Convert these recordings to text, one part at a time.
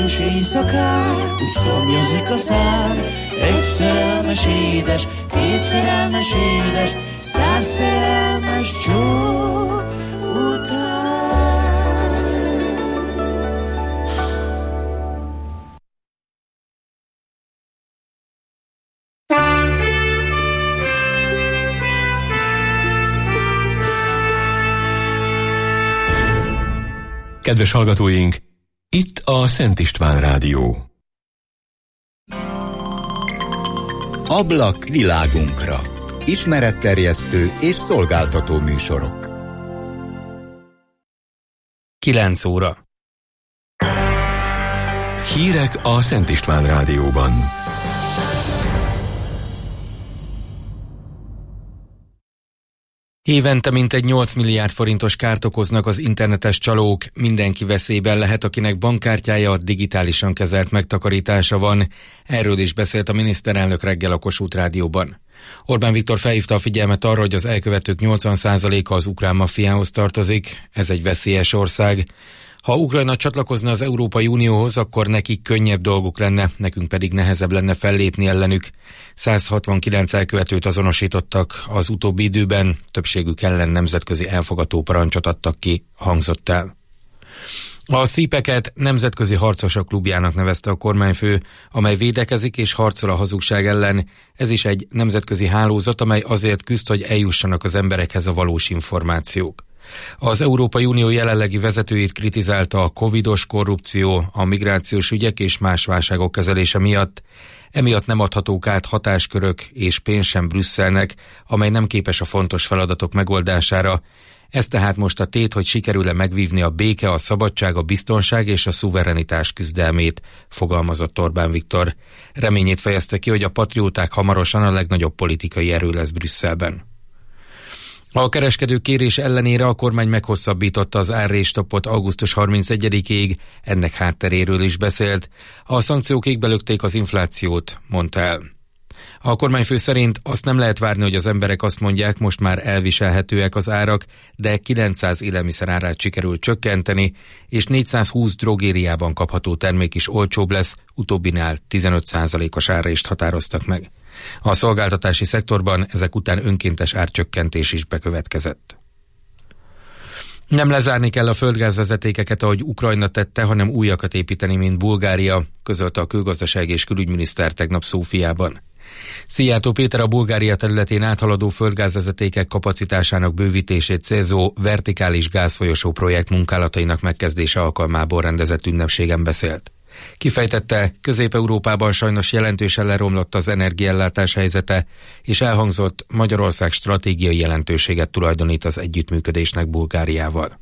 hűvös éjszakán, úgy szomjazik a szám. Egy szerelmes édes, két szerelmes édes, 100 szerelmes csók után. Kedves hallgatóink, itt a Szent István Rádió. Ablak világunkra. Ismeretterjesztő és szolgáltató műsorok. 9 óra. Hírek a Szent István Rádióban. Évente mintegy 8 milliárd forintos kárt okoznak az internetes csalók. Mindenki veszélyben lehet, akinek bankkártyája a digitálisan kezelt megtakarítása van. Erről is beszélt a miniszterelnök reggel a Kossuth Rádióban. Orbán Viktor felhívta a figyelmet arra, hogy az elkövetők 80%-a az ukrán maffiához tartozik. Ez egy veszélyes ország. Ha Ukrajna csatlakozna az Európai Unióhoz, akkor nekik könnyebb dolguk lenne, nekünk pedig nehezebb lenne fellépni ellenük. 169 elkövetőt azonosítottak az utóbbi időben, többségük ellen nemzetközi elfogató parancsot adtak ki, hangzott el. A szípeket nemzetközi harcosok klubjának nevezte a kormányfő, amely védekezik és harcol a hazugság ellen. Ez is egy nemzetközi hálózat, amely azért küzd, hogy eljussanak az emberekhez a valós információk. Az Európai Unió jelenlegi vezetőjét kritizálta a covidos korrupció, a migrációs ügyek és más válságok kezelése miatt. Emiatt nem adhatók át hatáskörök és pénz sem Brüsszelnek, amely nem képes a fontos feladatok megoldására. Ez tehát most a tét, hogy sikerül-e megvívni a béke, a szabadság, a biztonság és a szuverenitás küzdelmét, fogalmazott Orbán Viktor. Reményét fejezte ki, hogy a patrióták hamarosan a legnagyobb politikai erő lesz Brüsszelben. A kereskedők kérése ellenére a kormány meghosszabbította az árréstopot augusztus 31-ig, ennek hátteréről is beszélt. A szankciók égbe lökték az inflációt, mondta el. A kormányfő szerint azt nem lehet várni, hogy az emberek azt mondják, most már elviselhetőek az árak, de 900 élelmiszer árát sikerült csökkenteni, és 420 drogériában kapható termék is olcsóbb lesz, utóbbinál 15%-os árrést határoztak meg. A szolgáltatási szektorban ezek után önkéntes árcsökkentés is bekövetkezett. Nem lezárni kell a földgázvezetékeket, ahogy Ukrajna tette, hanem újakat építeni, mint Bulgária, közölte a külgazdaság és külügyminiszter tegnap Szófiában. Szijjártó Péter a Bulgária területén áthaladó földgázvezetékek kapacitásának bővítését célzó vertikális gázfolyosó projekt munkálatainak megkezdése alkalmából rendezett ünnepségen beszélt. Kifejtette, Közép-Európában sajnos jelentősen leromlott az energiaellátás helyzete, és elhangzott, Magyarország stratégiai jelentőséget tulajdonít az együttműködésnek Bulgáriával.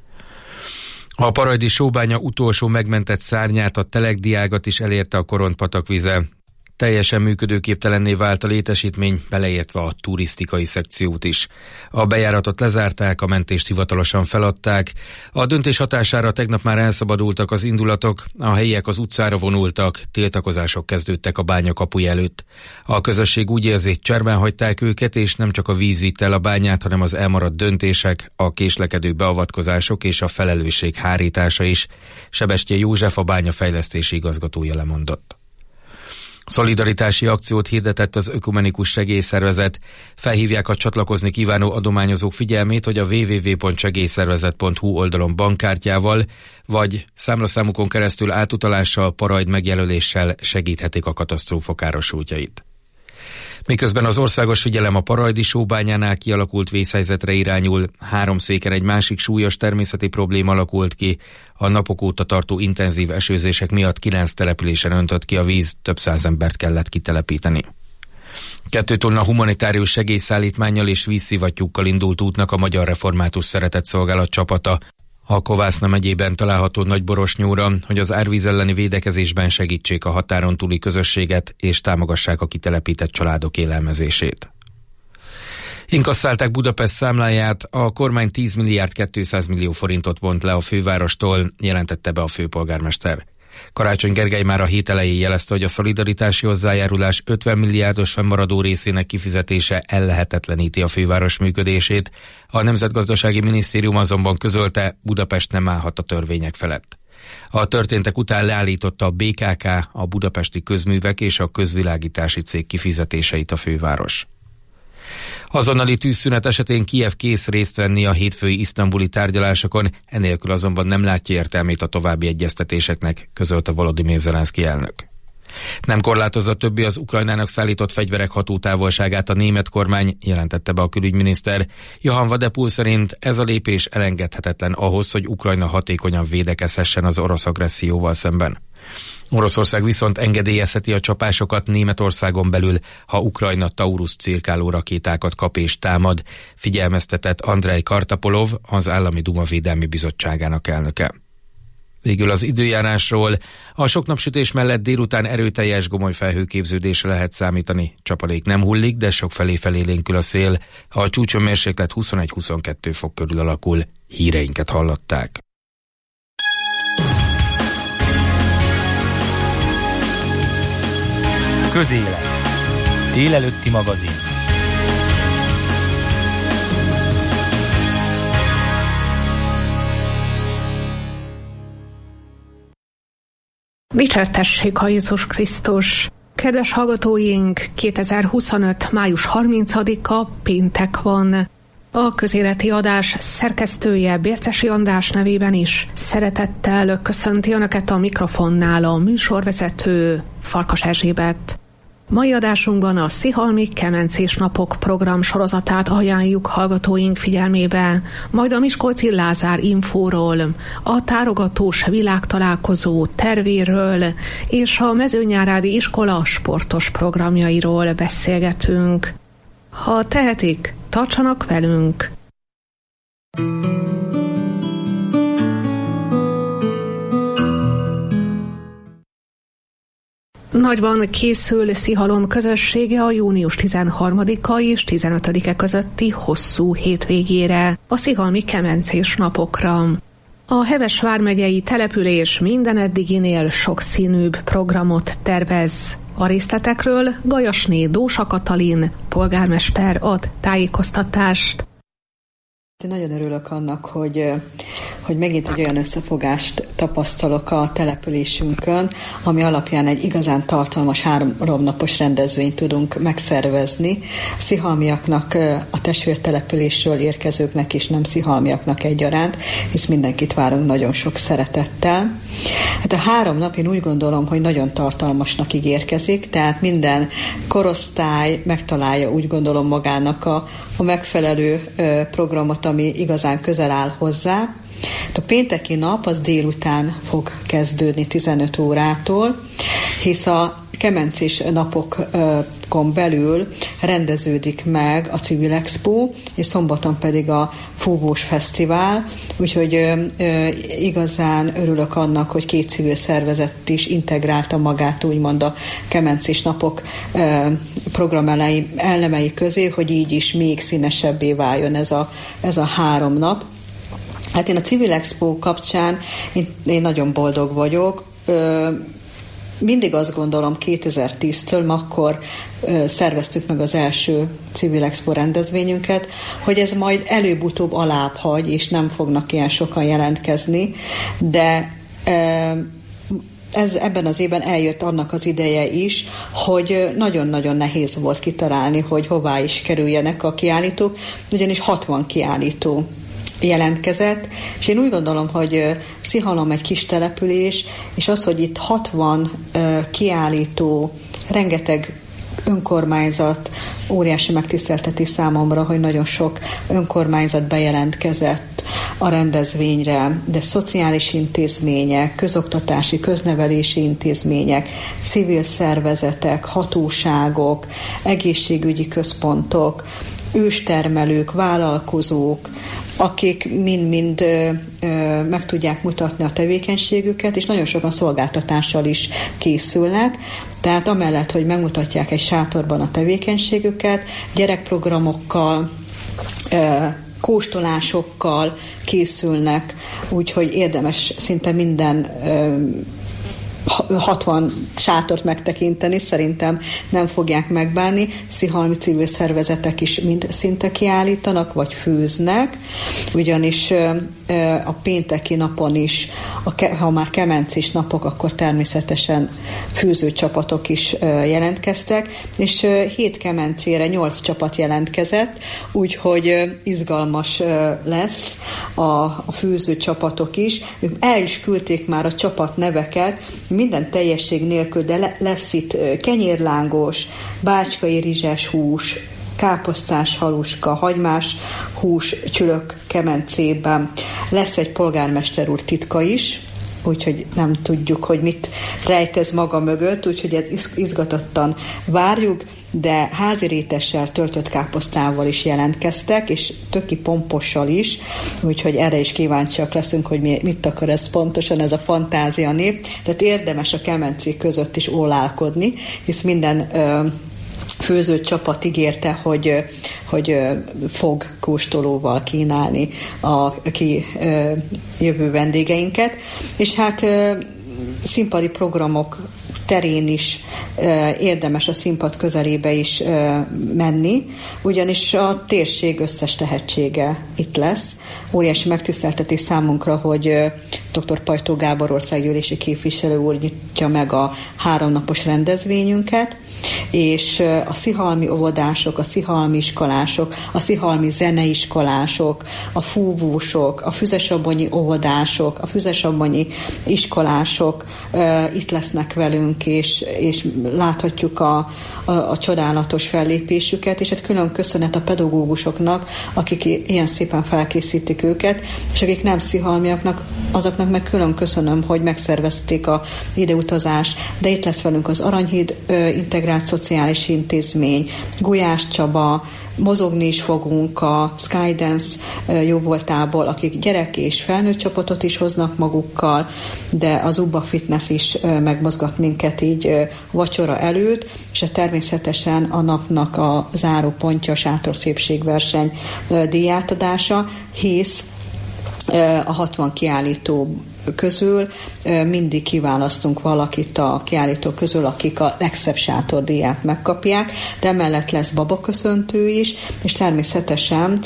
A parajdi sóbánya utolsó megmentett szárnyát, a Telek-diágat is elérte a Korontpatak vize. Teljesen működőképtelenné vált a létesítmény, beleértve a turisztikai szekciót is. A bejáratot lezárták, a mentést hivatalosan feladták. A döntés hatására tegnap már elszabadultak az indulatok, a helyiek az utcára vonultak, tiltakozások kezdődtek a bánya kapuja előtt. A közösség úgy érzi, cserben hagyták őket, és nem csak a víz vitt el a bányát, hanem az elmaradt döntések, a késlekedő beavatkozások és a felelősség hárítása is. Sebestyén József, a bánya fejlesztési igazgatója lemondott. Szolidaritási akciót hirdetett az Ökumenikus Segélyszervezet. Felhívják a csatlakozni kívánó adományozók figyelmét, hogy a www.segélyszervezet.hu oldalon bankkártyával vagy számlaszámukon keresztül átutalással, parajd megjelöléssel segíthetik a katasztrófa károsultjait. Miközben az országos figyelem a parajdi sóbányánál kialakult vészhelyzetre irányul, Háromszéken egy másik súlyos természeti probléma alakult ki. A napok óta tartó intenzív esőzések miatt 9 településen öntött ki a víz, több száz embert kellett kitelepíteni. 2 tonna humanitárius segélyszállítmánnyal és vízszivattyúkkal indult útnak a Magyar Református Szeretetszolgálat csapata a Kovászna megyében található Nagyborosnyóra, hogy az árvíz elleni védekezésben segítsék a határon túli közösséget és támogassák a kitelepített családok élelmezését. Inkasszálták Budapest számláját, a kormány 10 milliárd 200 millió forintot vont le a fővárostól, jelentette be a főpolgármester. Karácsony Gergely már a hét elején jelezte, hogy a szolidaritási hozzájárulás 50 milliárdos fennmaradó részének kifizetése ellehetetleníti a főváros működését. A Nemzetgazdasági Minisztérium azonban közölte, Budapest nem állhat a törvények felett. A történtek után leállította a BKK, a Budapesti Közművek és a Közvilágítási Cég kifizetéseit a főváros. Azonnali tűzszünet esetén Kijev kész részt venni a hétfői isztambuli tárgyalásokon, enélkül azonban nem látja értelmét a további egyeztetéseknek, közölte Volodymyr Zelenszky elnök. Nem korlátozza többi az Ukrajnának szállított fegyverek hatótávolságát a német kormány, jelentette be a külügyminiszter. Johann Wadepool szerint ez a lépés elengedhetetlen ahhoz, hogy Ukrajna hatékonyan védekezhessen az orosz agresszióval szemben. Oroszország viszont engedélyezheti a csapásokat Németországon belül, ha Ukrajna Taurus cirkáló rakétákat kap és támad, figyelmeztetett Andrej Kartapolov, az Állami Duma Védelmi Bizottságának elnöke. Végül az időjárásról. A sok napsütés mellett délután erőteljes gomoly felhőképződésre lehet számítani. Csapadék nem hullik, de sokfelé felélénkül a szél. A csúcshőmérséklet 21-22 fok körül alakul. Híreinket hallották. Közélet. Délelőtti magazin. Dicsértessék a Jézus Krisztus! Kedves hallgatóink, 2025. május 30-a péntek van. A közéleti adás szerkesztője Bércesi András nevében is szeretettel köszönti Önöket a mikrofonnál a műsorvezető Farkas Erzsébet. Mai adásunkban a Szihalmi Kemencés Napok program sorozatát ajánljuk hallgatóink figyelmébe, majd a Miskolci Lázár Infóról, a tárogatós világtalálkozó tervéről és a Mezőnyárádi iskola sportos programjairól beszélgetünk. Ha tehetik, tartsanak velünk! Nagyban készül Szihalom közössége a június 13-a és 15-e közötti hosszú hétvégére, a Szihalmi Kemencés Napokra. A Heves vármegyei település minden eddiginél sokszínűbb programot tervez. A részletekről Gajasné Dósa Katalin, polgármester ad tájékoztatást. Én nagyon örülök annak, hogy megint egy olyan összefogást tapasztalok a településünkön, ami alapján egy igazán tartalmas 3 napos rendezvényt tudunk megszervezni. Szihalmiaknak, a testvértelepülésről érkezőknek és nem szihalmiaknak egyaránt, hisz mindenkit várunk nagyon sok szeretettel. Hát a 3 nap én úgy gondolom, hogy nagyon tartalmasnak ígérkezik, tehát minden korosztály megtalálja, úgy gondolom, magának a megfelelő programot, ami igazán közel áll hozzá. A pénteki nap az délután fog kezdődni 15 órától, hisz a Kemencés napokon belül rendeződik meg a Civil Expo, és szombaton pedig a Fúvós Fesztivál, úgyhogy igazán örülök annak, hogy 2 civil szervezet is integrálta magát úgymond a Kemencés napok programelemei közé, hogy így is még színesebbé váljon ez a 3 nap. Hát én a Civil Expo kapcsán én nagyon boldog vagyok. Mindig azt gondolom 2010-től, akkor szerveztük meg az első Civil Expo rendezvényünket, hogy ez majd előbb-utóbb alább hagy, és nem fognak ilyen sokan jelentkezni, de ebben az évben eljött annak az ideje is, hogy nagyon-nagyon nehéz volt kitalálni, hogy hová is kerüljenek a kiállítók, ugyanis 60 kiállító jelentkezett, és én úgy gondolom, hogy Szihalom egy kis település, és az, hogy itt 60 kiállító, rengeteg önkormányzat, óriási megtiszteltetés számomra, hogy nagyon sok önkormányzat bejelentkezett a rendezvényre, de szociális intézmények, közoktatási, köznevelési intézmények, civil szervezetek, hatóságok, egészségügyi központok, őstermelők, vállalkozók, akik mind-mind meg tudják mutatni a tevékenységüket, és nagyon sokan szolgáltatással is készülnek. Tehát amellett, hogy megmutatják egy sátorban a tevékenységüket, gyerekprogramokkal, kóstolásokkal készülnek, úgyhogy érdemes szinte minden 60 sátort megtekinteni, szerintem nem fogják megbánni. Szihalmi civil szervezetek is mind szinte kiállítanak, vagy főznek, ugyanis a pénteki napon is, ha már kemences napok, akkor természetesen főzőcsapatok is jelentkeztek, és 7 kemencére 8 csapat jelentkezett, úgyhogy izgalmas lesz a főzőcsapatok is. El is küldték már a csapat neveket, minden teljesség nélkül, de lesz itt kenyérlángos, bácskai rizses hús, káposztás haluska, hagymás hús csülök kemencében. Lesz egy polgármester úr titka is, úgyhogy nem tudjuk, hogy mit rejtez maga mögött, úgyhogy ez izgatottan várjuk, de házirétessel, töltött káposztával is jelentkeztek, és töki pompossal is, úgyhogy erre is kíváncsiak leszünk, hogy mit akar ez pontosan, ez a fantázia nép. Tehát érdemes a kemencék között is ólálkodni, hisz minden főző csapat ígérte, hogy fog kóstolóval kínálni a jövő vendégeinket, és hát színpadi programok terén is érdemes a színpad közelébe is menni, ugyanis a térség összes tehetsége itt lesz. Óriási megtiszteltetés számunkra, hogy dr. Pajtó Gábor országgyűlési képviselő úr nyitja meg a 3 napos rendezvényünket, és a szihalmi óvodások, a szihalmi iskolások, a szihalmi zeneiskolások, a fúvósok, a füzesabonyi óvodások, a füzesabonyi iskolások itt lesznek velünk, és láthatjuk a csodálatos fellépésüket, és hát külön köszönet a pedagógusoknak, akik ilyen szépen felkészítik őket, és akik nem szihalmiaknak, azoknak meg külön köszönöm, hogy megszervezték a ideutazást, de itt lesz velünk az Aranyhíd Integrált Szociális Intézmény, Gulyás Csaba, mozogni is fogunk a Skydance jóvoltából, akik gyerek és felnőtt csapatot is hoznak magukkal, de az Uba Fitness is megmozgat minket így vacsora előtt, és természetesen a napnak a zárópontja a sátorszépségverseny díjátadása, hisz a 60 kiállító közül mindig kiválasztunk valakit a kiállítók közül, akik a legszebb sátordíját megkapják, de emellett lesz babaköszöntő is, és természetesen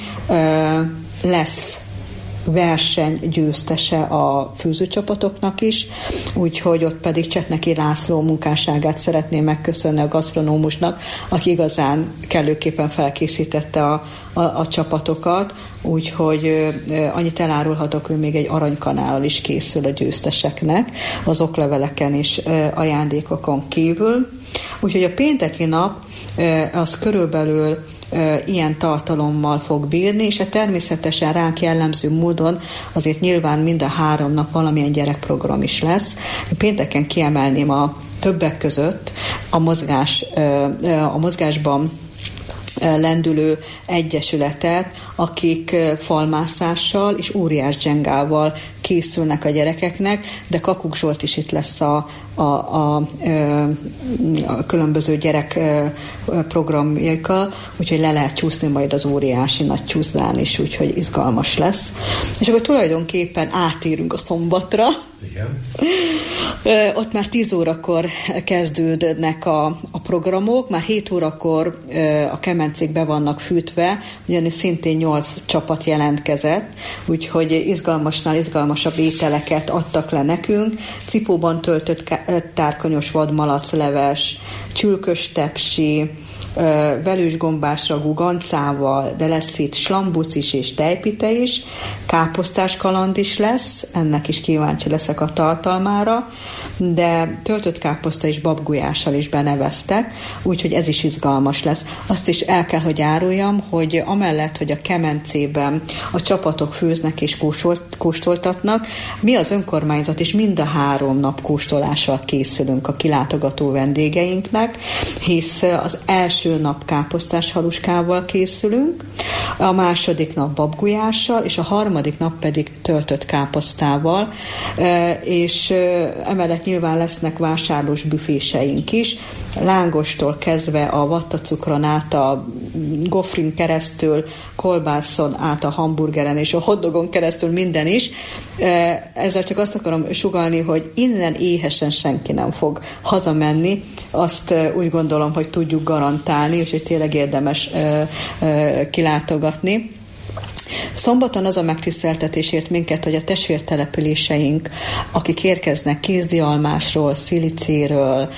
lesz verseny győztese a főzőcsapatoknak is, úgyhogy ott pedig Csetneki László munkásságát szeretném megköszönni a gasztronómusnak, aki igazán kellőképpen felkészítette a csapatokat, úgyhogy annyit elárulhatok, hogy még egy aranykanállal is készül a győzteseknek, az okleveleken és ajándékokon kívül. Úgyhogy a pénteki nap az körülbelül ilyen tartalommal fog bírni, és természetesen ránk jellemző módon azért nyilván mind a 3 nap valamilyen gyerekprogram is lesz. Pénteken kiemelném a többek között a mozgásban lendülő egyesületet, akik falmászással és óriás dzsengával készülnek a gyerekeknek, de Kakuk Zsolt is itt lesz a különböző gyerek programjaikkal, úgyhogy le lehet csúszni majd az óriási nagy csúszdán is, úgyhogy izgalmas lesz. És akkor tulajdonképpen átérünk a szombatra. Igen. Ott már 10 órakor kezdődnek a programok, már 7 órakor a kemencék be vannak fűtve, ugyanis szintén 8 csapat jelentkezett, úgyhogy izgalmasnál izgalmasabb ételeket adtak le nekünk. Cipóban töltött tárkonyos vadmalacleves, csülkös tepsi, velős gombásragú gancával, de lesz itt slambuc és tejpite is, káposztás kaland is lesz, ennek is kíváncsi leszek a tartalmára, de töltött káposzta és babgulyással is beneveztek, úgyhogy ez is izgalmas lesz. Azt is el kell, hogy áruljam, hogy amellett, hogy a kemencében a csapatok főznek és kóstoltatnak, mi az önkormányzat is mind a 3 nap kóstolással készülünk a kilátogató vendégeinknek, hisz az első nap káposztás haluskával készülünk, a második nap babgulyással, és a harmadik nap pedig töltött káposztával, és emellett nyilván lesznek vásárlós büféseink is, lángostól kezdve a vattacukron át a gofrin keresztül, kolbászon át a hamburgeren és a hotdogon keresztül minden is. Ezzel csak azt akarom sugallni, hogy innen éhesen senki nem fog hazamenni. Azt úgy gondolom, hogy tudjuk garantálni, és hogy tényleg érdemes kilátogatni. Szombaton az a megtiszteltetés ért minket, hogy a testvértelepüléseink, akik érkeznek Kézdialmásról, Szilicéről,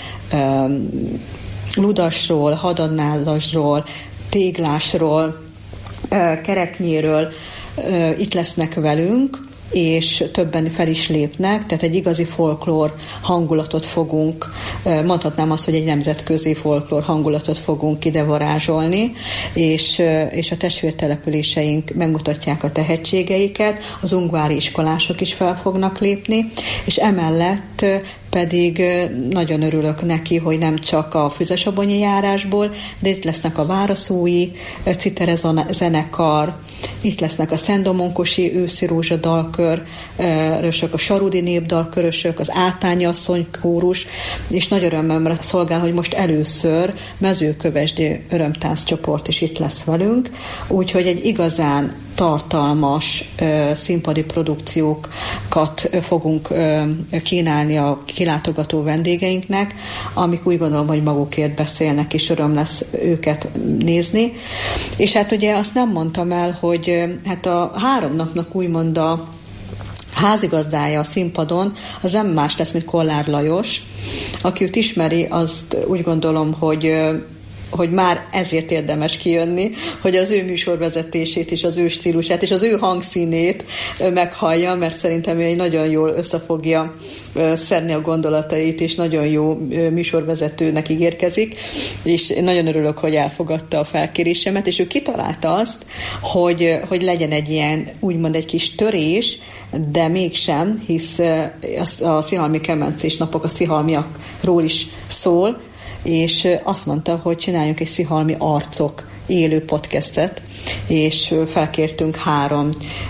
Ludasról, Hadannádasról, Téglásról, Kereknyéről itt lesznek velünk, és többen fel is lépnek, tehát egy igazi folklór hangulatot fogunk, mondhatnám azt, hogy egy nemzetközi folklór hangulatot fogunk ide varázsolni, és a testvértelepüléseink megmutatják a tehetségeiket, az ungvári iskolások is fel fognak lépni, és emellett pedig nagyon örülök neki, hogy nem csak a Füzesabonyi járásból, de itt lesznek a Váraszói Citere zenekar, itt lesznek a Szentdomonkosi őszi rózsa dalkörösök, a Sarudi népdalkörösök, az Átányi asszony kórus, és nagy örömmel szolgál, hogy most először Mezőkövesdi örömtánc csoport is itt lesz velünk, úgyhogy egy igazán tartalmas színpadi produkciókat fogunk kínálni a kilátogató vendégeinknek, amik úgy gondolom, hogy magukért beszélnek, és öröm lesz őket nézni. És hát ugye azt nem mondtam el, hogy hát a 3 napnak úgymond a házigazdája a színpadon, az nem más lesz, mint Kollár Lajos. Aki őt ismeri, azt úgy gondolom, hogy már ezért érdemes kijönni, hogy az ő műsorvezetését és az ő stílusát és az ő hangszínét meghallja, mert szerintem ő nagyon jól összefogja szedni a gondolatait, és nagyon jó műsorvezetőnek ígérkezik, és nagyon örülök, hogy elfogadta a felkérésemet, és ő kitalálta azt, hogy legyen egy ilyen, úgymond egy kis törés, de mégsem, hisz a Szihalmi Kemencés napok a szihalmiakról is szól, és azt mondta, hogy csináljunk egy Szihalmi arcok élő podcastet, és felkértünk 3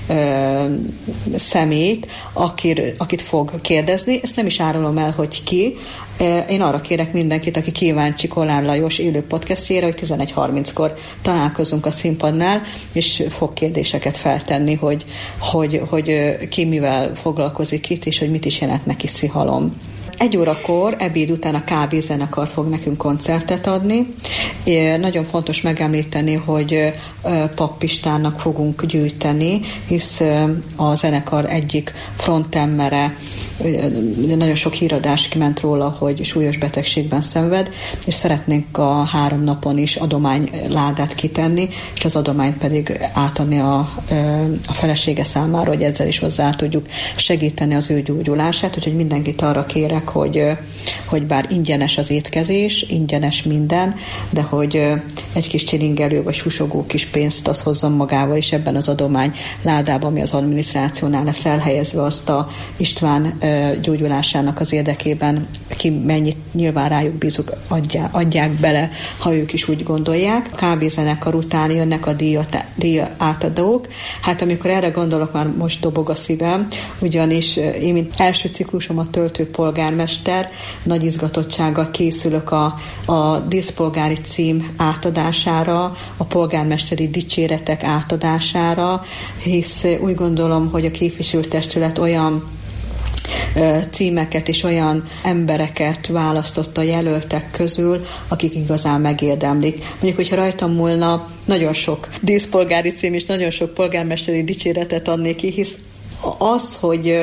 személyt, akit fog kérdezni. Ezt nem is árulom el, hogy ki. Én arra kérek mindenkit, aki kíváncsi Kollár Lajos élő podcastjére, hogy 11:30-kor találkozunk a színpadnál, és fog kérdéseket feltenni, hogy ki mivel foglalkozik itt, és hogy mit is jelent neki Szihalom. 1 órakor, ebéd után a KB zenekar fog nekünk koncertet adni. Nagyon fontos megemlíteni, hogy Papp Pistának fogunk gyűjteni, hisz a zenekar egyik frontembere, nagyon sok híradás kiment róla, hogy súlyos betegségben szenved, és szeretnénk a 3 napon is adományládát kitenni, és az adományt pedig átadni a felesége számára, hogy ezzel is hozzá tudjuk segíteni az ő gyógyulását, úgyhogy mindenkit arra kérek, hogy bár ingyenes az étkezés, ingyenes minden, de hogy egy kis csilingelő vagy susogó kis pénzt az hozzon magával, és ebben az adomány ládában, ami az adminisztrációnál lesz elhelyezve, azt a István gyógyulásának az érdekében, ki mennyit nyilván rájuk bízunk, adják bele, ha ők is úgy gondolják. A KB zenekar után jönnek a díj átadók. Hát amikor erre gondolok, már most dobog a szívem, ugyanis én, mint első ciklusomat töltő polgármester, nagy izgatottsággal készülök a díszpolgári cím átadására, a polgármesteri dicséretek átadására, hisz úgy gondolom, hogy a képviselőtestület olyan címeket és olyan embereket választott a jelöltek közül, akik igazán megérdemlik. Mondjuk, hogyha rajtam múlna, nagyon sok díszpolgári cím és nagyon sok polgármesteri dicséretet adnék ki, hisz az,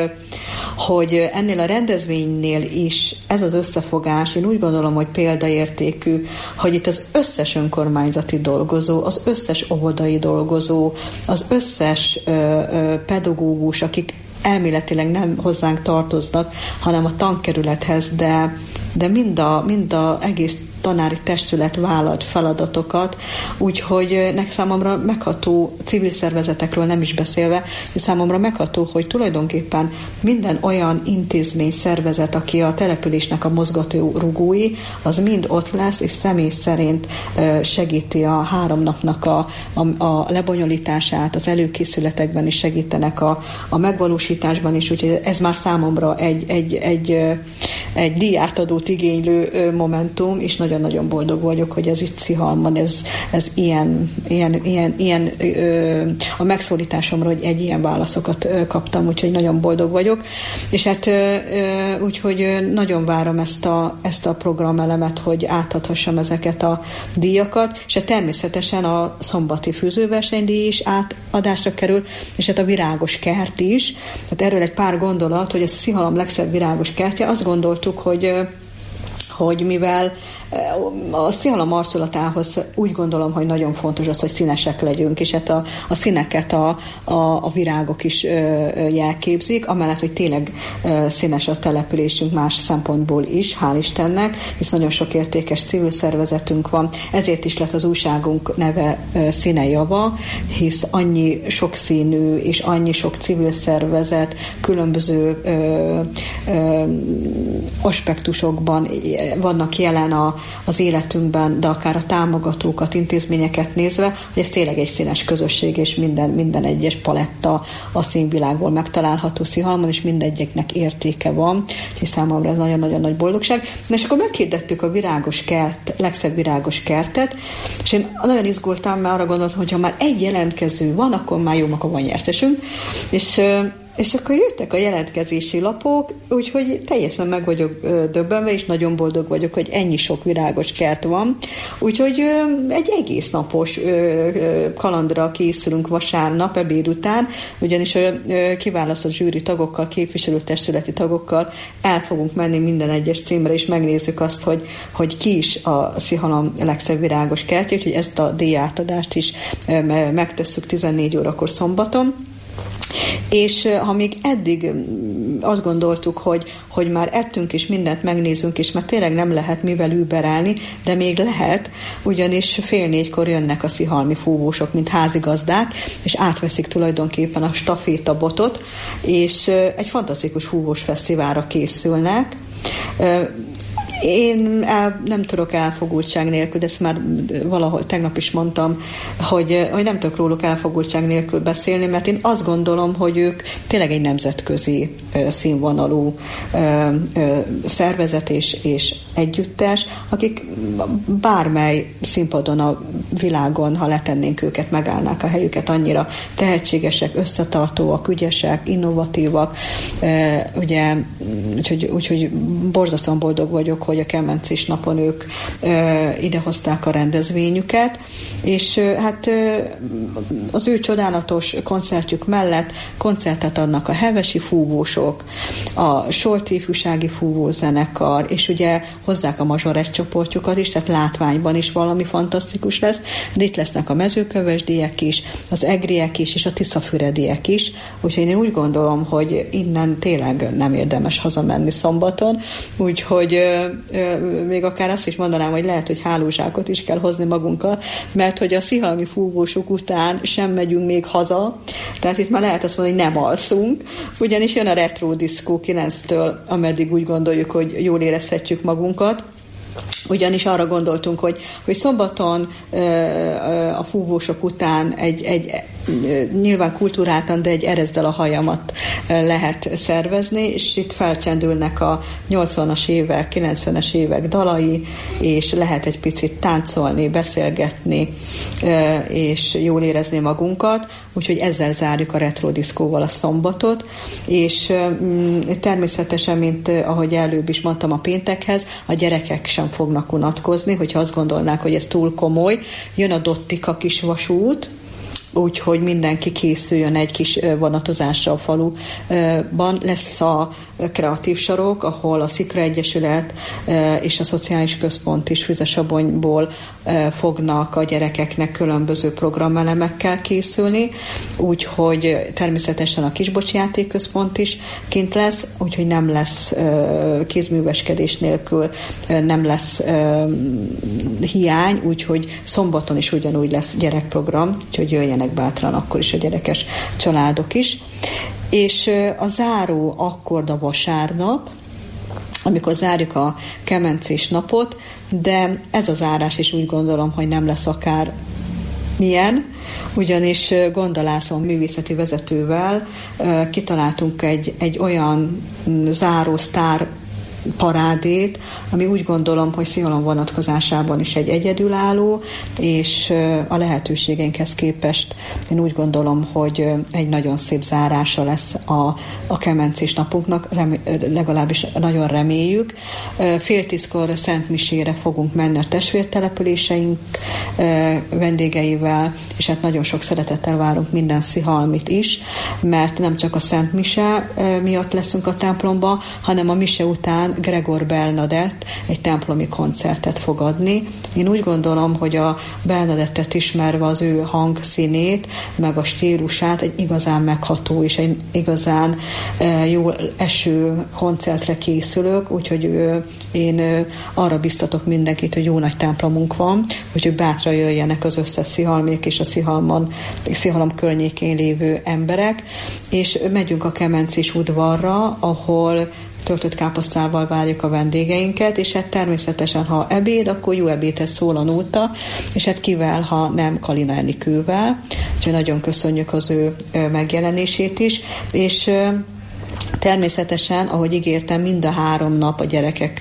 hogy ennél a rendezvénynél is ez az összefogás, én úgy gondolom, hogy példaértékű, hogy itt az összes önkormányzati dolgozó, az összes óvodai dolgozó, az összes pedagógus, akik elméletileg nem hozzánk tartoznak, hanem a tankerülethez, de mind a egész tanári testület vállalt feladatokat, úgyhogy számomra megható, civil szervezetekről nem is beszélve, hogy számomra megható, hogy tulajdonképpen minden olyan intézmény, szervezet, aki a településnek a mozgatórugói, az mind ott lesz, és személy szerint segíti a 3 napnak a lebonyolítását, az előkészületekben is segítenek a megvalósításban is, úgyhogy ez már számomra egy díjátadót igénylő momentum, és nagyon nagyon-nagyon boldog vagyok, hogy ez itt Szihalmon, ez ilyen a megszólításomra, hogy egy ilyen válaszokat kaptam, úgyhogy nagyon boldog vagyok. És hát úgyhogy nagyon várom ezt a programelemet, hogy átadhassam ezeket a díjakat, és hát természetesen a szombati fűzőversenydíj is átadásra kerül, és hát a virágos kert is. Tehát erről egy pár gondolat, hogy a Szihalom legszebb virágos kertje, azt gondoltuk, hogy mivel a Szihalom arculatához úgy gondolom, hogy nagyon fontos az, hogy színesek legyünk, és hát a színeket a virágok is jelképzik, amellett, hogy tényleg színes a településünk más szempontból is, hál' Istennek, hisz nagyon sok értékes civil szervezetünk van, ezért is lett az újságunk neve Színe Java, hisz annyi sokszínű és annyi sok civil szervezet különböző aspektusokban vannak jelen az életünkben, de akár a támogatókat, intézményeket nézve, hogy ez tényleg egy színes közösség, és minden egyes paletta a színvilágból megtalálható Szihalmon, és mindegyiknek értéke van, és számomra ez nagyon-nagyon nagy boldogság. És akkor meghirdettük a virágos kert, legszebb virágos kertet, és én nagyon izgultam, mert arra gondoltam, hogy ha már egy jelentkező van, akkor már jó, akkor van nyertesünk, és akkor jöttek a jelentkezési lapok, úgyhogy teljesen meg vagyok döbbenve, és nagyon boldog vagyok, hogy ennyi sok virágos kert van. Úgyhogy egy egész napos kalandra készülünk vasárnap, ebéd után, ugyanis a kiválasztott zsűri tagokkal, képviselőtestületi tagokkal el fogunk menni minden egyes címre, és megnézzük azt, hogy ki is a Szihalom legszebb virágos kertje, úgyhogy ezt a díjátadást is megtesszük 14 órakor szombaton. És ha még eddig azt gondoltuk, hogy már ettünk és mindent megnézünk, és már tényleg nem lehet mivel überelni, de még lehet, ugyanis 3:30 jönnek a szihalmi fúvósok, mint házigazdák, és átveszik tulajdonképpen a stafétabotot, és egy fantasztikus fúvós fesztiválra készülnek. Én nem tudok elfogultság nélkül, de ezt már valahol tegnap is mondtam, hogy nem tudok róluk elfogultság nélkül beszélni, mert én azt gondolom, hogy ők tényleg egy nemzetközi színvonalú szervezet és együttes, akik bármely színpadon a világon, ha letennénk őket, megállnák a helyüket, annyira tehetségesek, összetartóak, ügyesek, innovatívak, ugye, úgyhogy borzasztóan boldog vagyok, hogy a Kemences napon ők idehozták a rendezvényüket, és hát az ő csodálatos koncertjük mellett koncertet adnak a hevesi fúvósok, a Solti ifjúsági fúvózenekar, és ugye hozzák a mazsorett csoportjukat is, tehát látványban is valami fantasztikus lesz, de itt lesznek a mezőkövesdiek is, az egriek is, és a tiszafürediek is, úgyhogy én úgy gondolom, hogy innen tényleg nem érdemes hazamenni szombaton, úgyhogy még akár azt is mondanám, hogy lehet, hogy hálózsákot is kell hozni magunkkal, mert hogy a szihalmi fúvósok után sem megyünk még haza, tehát itt már lehet azt mondani, hogy nem alszunk, ugyanis jön a retro diszkó 9-től, ameddig úgy gondoljuk, hogy jól érezhetjük magunkat. Ugyanis arra gondoltunk, hogy szombaton a fúvósok után egy nyilván kulturáltan, de egy erezd el a hajamat lehet szervezni, és itt felcsendülnek a 80-as évek, 90-es évek dalai, és lehet egy picit táncolni, beszélgetni, és jól érezni magunkat, úgyhogy ezzel zárjuk a retro diszkóval a szombatot, és természetesen, mint ahogy előbb is mondtam a péntekhez, a gyerekek sem fognak unatkozni, hogyha azt gondolnák, hogy ez túl komoly. Jön a Dottika kis vasút, úgyhogy mindenki készüljön egy kis vonatozásra a faluban. Lesz a kreatív sarok, ahol a Szikra Egyesület és a Szociális Központ is Füzesabonyból fognak a gyerekeknek különböző programelemekkel készülni, úgyhogy természetesen a Kisbocsi Játékközpont is kint lesz, úgyhogy nem lesz kézműveskedés nélkül, nem lesz hiány, úgyhogy szombaton is ugyanúgy lesz gyerekprogram, úgyhogy jöjjenek bátran akkor is a gyerekes családok is. És a záró akkord a vasárnap, amikor zárjuk a Kemences napot, de ez a zárás is úgy gondolom, hogy nem lesz akár milyen, ugyanis Gondalászon művészeti vezetővel kitaláltunk egy olyan záró sztár parádét, ami úgy gondolom, hogy Szihalom vonatkozásában is egy egyedülálló, és a lehetőségeinkhez képest én úgy gondolom, hogy egy nagyon szép zárása lesz a kemencés napunknak, legalábbis nagyon reméljük. 9:30 Szent Misére fogunk menni a testvértelepüléseink vendégeivel, és hát nagyon sok szeretettel várunk minden szihalmit is, mert nem csak a Szent Mise miatt leszünk a templomba, hanem a mise után Gregor Bernadett egy templomi koncertet fog adni. Én úgy gondolom, hogy a Bernadettet ismerve az ő hangszínét, meg a stílusát egy igazán megható és egy igazán jól eső koncertre készülök, úgyhogy én arra biztatok mindenkit, hogy jó nagy templomunk van, úgyhogy bátran jöjjenek az összes szihalmék és a Szihalom környékén lévő emberek, és megyünk a kemencés udvarra, ahol töltött káposztával várjuk a vendégeinket, és hát természetesen, ha ebéd, akkor jó ebédhez szól a nóta, és hát kivel, ha nem Kalina Enikővel. Úgyhogy nagyon köszönjük az ő megjelenését is, és természetesen, ahogy ígértem, mind a 3 nap a gyerekek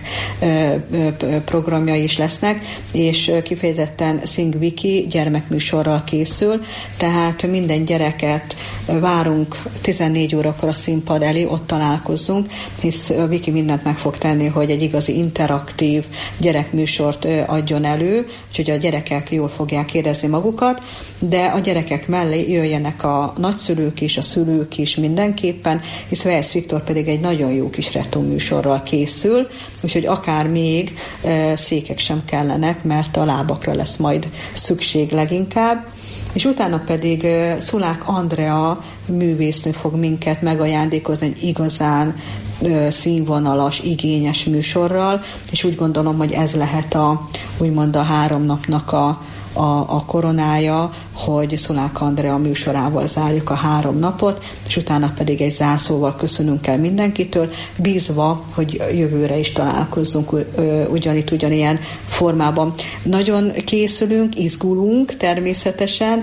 programjai is lesznek, és kifejezetten Sing Viki gyermekműsorral készül, tehát minden gyereket várunk 14 órakor a színpad elé, ott találkozzunk, hisz Viki mindent meg fog tenni, hogy egy igazi interaktív gyerekműsort adjon elő, úgyhogy a gyerekek jól fogják érezni magukat, de a gyerekek mellé jöjjenek a nagyszülők is, a szülők is mindenképpen, hisz Weiss Viktor pedig egy nagyon jó kis retro műsorral készül, úgyhogy akár még székek sem kellenek, mert a lábakra lesz majd szükség leginkább. És utána pedig Szulák Andrea művésznő fog minket megajándékozni egy igazán színvonalas, igényes műsorral, és úgy gondolom, hogy ez lehet úgymond a 3 napnak a koronája, hogy Szulák Andrea műsorával zárjuk a 3 napot, és utána pedig egy zárszóval köszönünk el mindenkitől, bízva, hogy jövőre is találkozzunk ugyanilyen formában. Nagyon készülünk, izgulunk természetesen,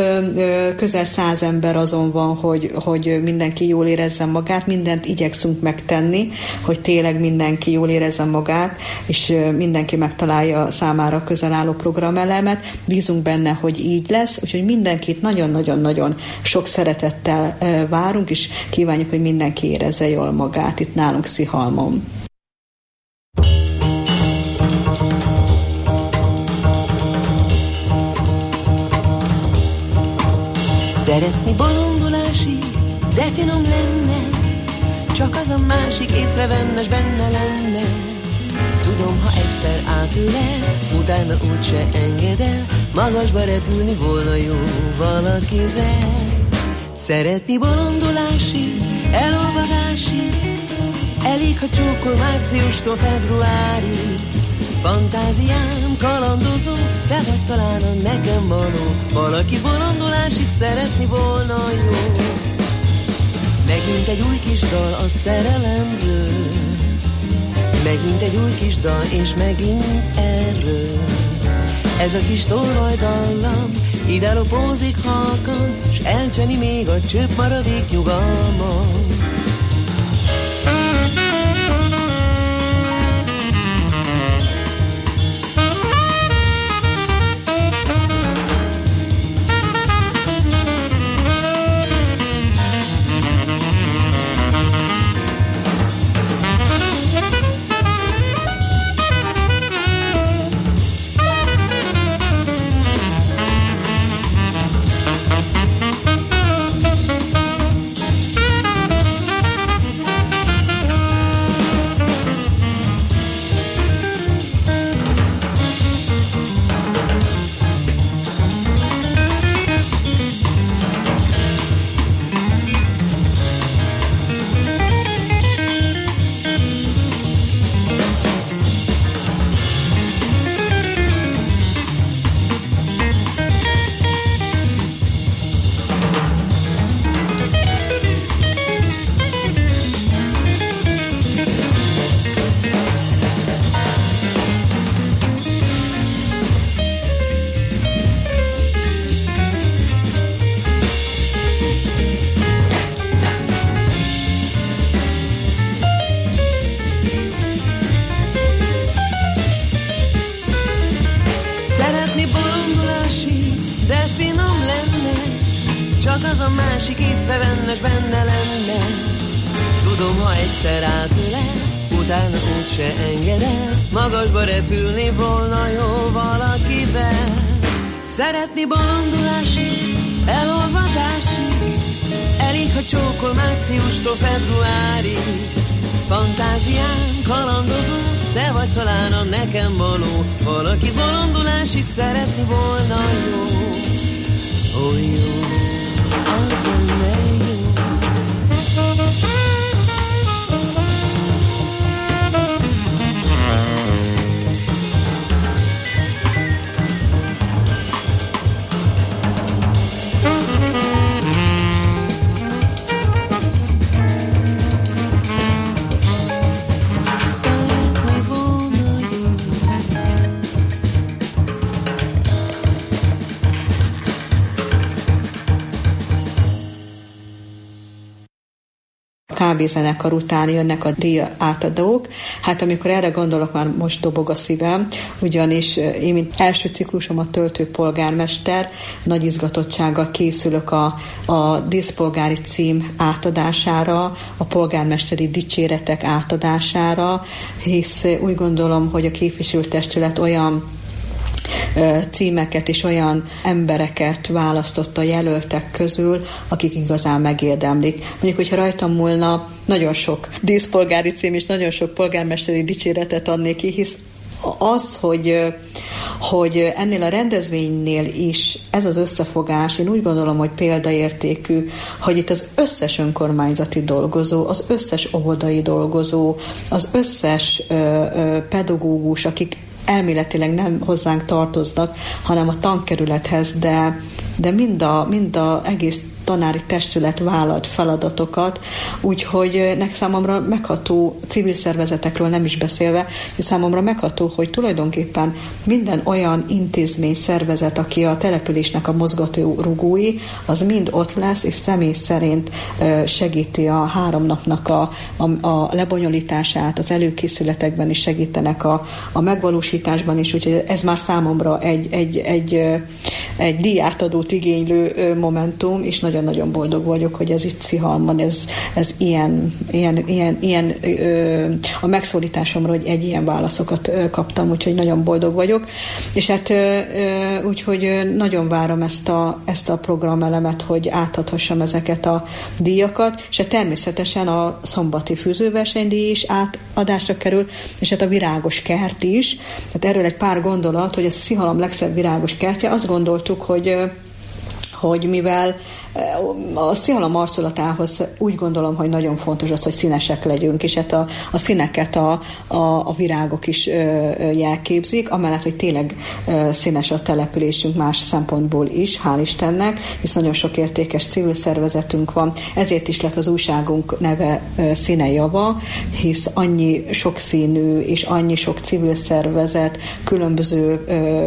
közel 100 ember azon van, hogy mindenki jól érezze magát, mindent igyekszünk megtenni, hogy tényleg mindenki jól érezze magát, és mindenki megtalálja számára közel álló programelemet. Bízunk benne, hogy így lesz, úgyhogy mindenkit nagyon-nagyon-nagyon sok szeretettel várunk, és kívánjuk, hogy mindenki érezze jól magát itt nálunk Szihalmon. Szeretni bolondulásig, de finom lenne, csak az a másik észrevenne, s benne lenne. Tudom, ha egyszer átölel, utána úgyse enged el, magasba repülni volna jó valakivel. Szeretni bolondulásig, elolvadásig, elég, ha csókol márciustól februárig. Fantáziám kalandozó, de vagy talán a nekem való, valaki bolondulásig szeretni volna jó. Megint egy új kis dal a szerelemről, megint egy új kis dal, és megint erről. Ez a kis tolvajdallam ide lopózik halkan, s elcseni még a csöpp maradék nyugalmam. csak az a másik észrevenne, s benne lenne. Tudom, ha egyszer átölel, utána úgyse engedel, magasba repülni volna jó valakivel. Szeretni bolondulásig, elolvadásig, elég, ha csókol márciustól februárig. Fantázián kalandozó, te vagy talán a nekem való, valaki bolondulásig szeretni volna jó. Ó, jó, az lenne jó. kávézenekar után jönnek a díj átadók. Hát amikor erre gondolok, már most dobog a szívem, ugyanis én, mint első ciklusomat töltő polgármester, nagy izgatottsággal készülök a díszpolgári cím átadására, a polgármesteri dicséretek átadására, hisz úgy gondolom, hogy a képviselőtestület olyan címeket és olyan embereket választott a jelöltek közül, akik igazán megérdemlik. Mondjuk, hogyha rajtam múlna, nagyon sok díszpolgári cím és nagyon sok polgármesteri dicséretet adnék ki, hisz az, hogy ennél a rendezvénynél is ez az összefogás, én úgy gondolom, hogy példaértékű, hogy itt az összes önkormányzati dolgozó, az összes óvodai dolgozó, az összes pedagógus, akik elméletileg nem hozzánk tartoznak, hanem a tankerülethez, de mind a egész tanári testület vállalt feladatokat, úgyhogy számomra megható, civil szervezetekről nem is beszélve, hogy számomra megható, hogy tulajdonképpen minden olyan intézmény, szervezet, aki a településnek a mozgatórugói, az mind ott lesz, és személy szerint segíti a 3 napnak a lebonyolítását, az előkészületekben is segítenek a megvalósításban is, úgyhogy ez már számomra egy díjátadót igénylő momentum, és nagyon-nagyon boldog vagyok, hogy ez itt Szihalmon, ez ilyen a megszólításomra, hogy egy ilyen válaszokat kaptam, úgyhogy nagyon boldog vagyok. És hát úgyhogy nagyon várom ezt a programelemet, hogy átadhassam ezeket a díjakat, és hát természetesen a szombati fűzőversenydíj is átadásra kerül, és hát a virágos kert is. Hát erről egy pár gondolat, hogy a Szihalom legszebb virágos kertje, azt gondoltuk, hogy mivel a Szihalom arculatához úgy gondolom, hogy nagyon fontos az, hogy színesek legyünk, és hát a színeket a virágok is jelképzik, amellett, hogy tényleg színes a településünk más szempontból is, hál' Istennek, hisz nagyon sok értékes civil szervezetünk van, ezért is lett az újságunk neve Színe Java, hisz annyi sokszínű és annyi sok civil szervezet különböző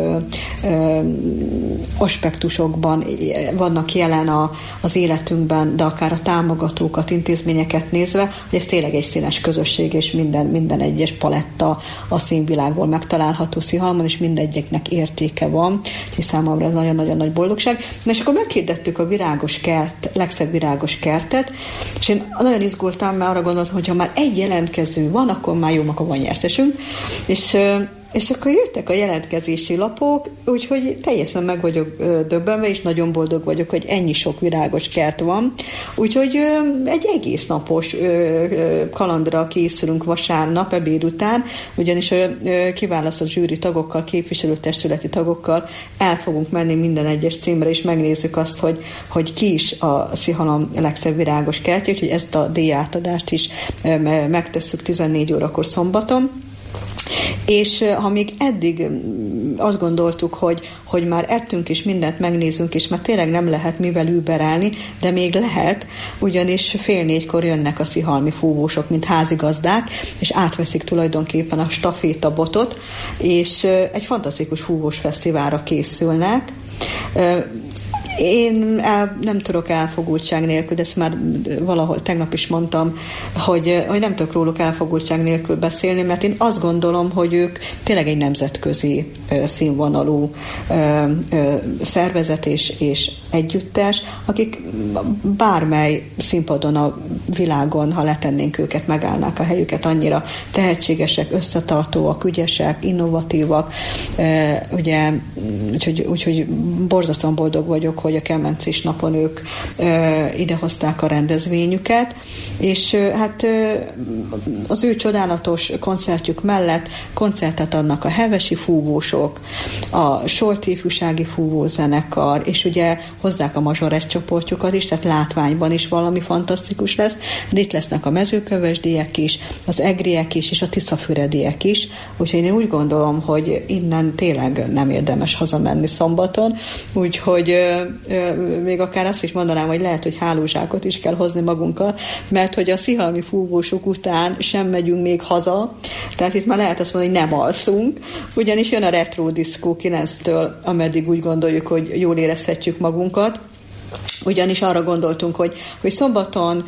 aspektusokban vannak jelen az életünkben, de akár a támogatókat, intézményeket nézve, hogy ez tényleg egy színes közösség, és minden egyes paletta a színvilágból megtalálható Szihalmon, és mindegyiknek értéke van, és számomra ez nagyon-nagyon nagy boldogság. Na, és akkor meghirdettük a virágos kert, legszebb virágos kertet, és én nagyon izgultam, mert arra gondoltam, hogy ha már egy jelentkező van, akkor már jó, akkor van nyertesünk, és akkor jöttek a jelentkezési lapok, úgyhogy teljesen meg vagyok döbbenve, és nagyon boldog vagyok, hogy ennyi sok virágos kert van. Úgyhogy egy egész napos kalandra készülünk vasárnap, ebéd után, ugyanis kiválasztott zsűri tagokkal, képviselőtestületi tagokkal el fogunk menni minden egyes címre, és megnézzük azt, hogy ki is a Szihalom legszebb virágos kertje, úgyhogy ezt a díjátadást is megtesszük 14 órakor szombaton. És ha még eddig azt gondoltuk, hogy már ettünk és mindent megnézünk, és már tényleg nem lehet mivel überelni, de még lehet, ugyanis 3:30 jönnek a szihalmi fúvósok, mint házigazdák, és átveszik tulajdonképpen a stafétabotot, és egy fantasztikus fúvós fesztiválra készülnek. Én nem tudok elfogultság nélkül, de ezt már valahol tegnap is mondtam, hogy nem tudok róluk elfogultság nélkül beszélni, mert én azt gondolom, hogy ők tényleg egy nemzetközi színvonalú szervezet és együttes, akik bármely színpadon a világon, ha letennénk őket, megállnák a helyüket, annyira tehetségesek, összetartóak, ügyesek, innovatívak, ugye, úgyhogy borzasztóan boldog vagyok, hogy a Kemencis napon ők idehozták a rendezvényüket, és hát az ő csodálatos koncertjük mellett koncertet adnak a hevesi fúvósok, a Solti ifjúsági fúvózenekar, és ugye hozzák a mazsorett csoportjukat is, tehát látványban is valami fantasztikus lesz, de itt lesznek a mezőkövesdiek is, az egriek is, és a tiszafürediek is, úgyhogy én úgy gondolom, hogy innen tényleg nem érdemes hazamenni szombaton, úgyhogy még akár azt is mondanám, hogy lehet, hogy hálózsákot is kell hozni magunkkal, mert hogy a szihalmi fúvósok után sem megyünk még haza, tehát itt már lehet azt mondani, hogy nem alszunk, ugyanis jön a retro diszkó 9-től, ameddig úgy gondoljuk, hogy jól érezhetjük magunkat. Ugyanis arra gondoltunk, hogy szombaton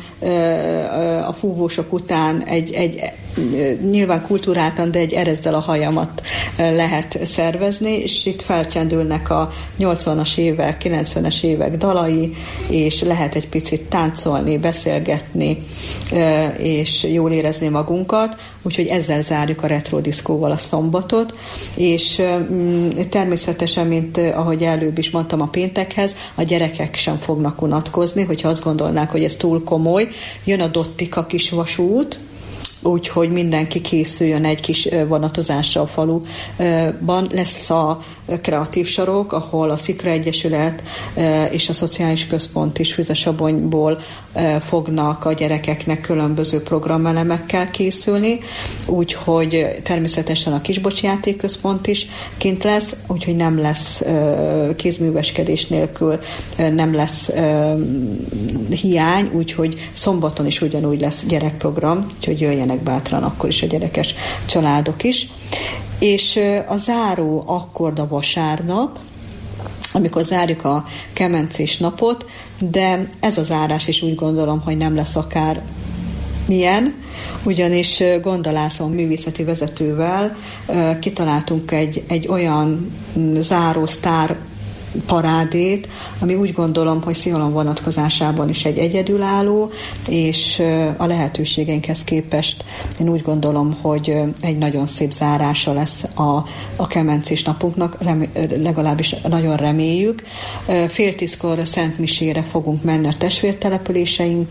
a fúvósok után egy nyilván kulturáltan, de egy erezdel a hajamat lehet szervezni, és itt felcsendülnek a 80-as évek, 90-es évek dalai, és lehet egy picit táncolni, beszélgetni, és jól érezni magunkat, úgyhogy ezzel zárjuk a retro diszkóval a szombatot, és természetesen, mint ahogy előbb is mondtam a péntekhez, a gyerekek sem fognak unatkozni, hogyha azt gondolnák, hogy ez túl komoly. Jön a Dottika kis vasút, úgyhogy mindenki készüljön egy kis vonatozásra a faluban. Lesz a kreatív sarok, ahol a Szikra Egyesület és a Szociális Központ is Füzesabonyból fognak a gyerekeknek különböző programelemekkel készülni, úgyhogy természetesen a Kisbocsi Játékközpont is kint lesz, úgyhogy nem lesz kézműveskedés nélkül, nem lesz hiány, szombaton szombaton is ugyanúgy lesz gyerekprogram, úgyhogy jöjjenek bátran akkor is a gyerekes családok is. És a záró akkord a vasárnap, amikor zárjuk a Kemencis napot, de ez a zárás is úgy gondolom, hogy nem lesz akár milyen, ugyanis Gondalászon művészeti vezetővel kitaláltunk egy olyan záró sztár parádét, ami úgy gondolom, hogy Szihalom vonatkozásában is egy egyedülálló, és a lehetőségeinkhez képest én úgy gondolom, hogy egy nagyon szép zárása lesz a Kemencis napunknak, legalábbis nagyon reméljük. 9:30 a Szent Misére fogunk menni a testvértelepüléseink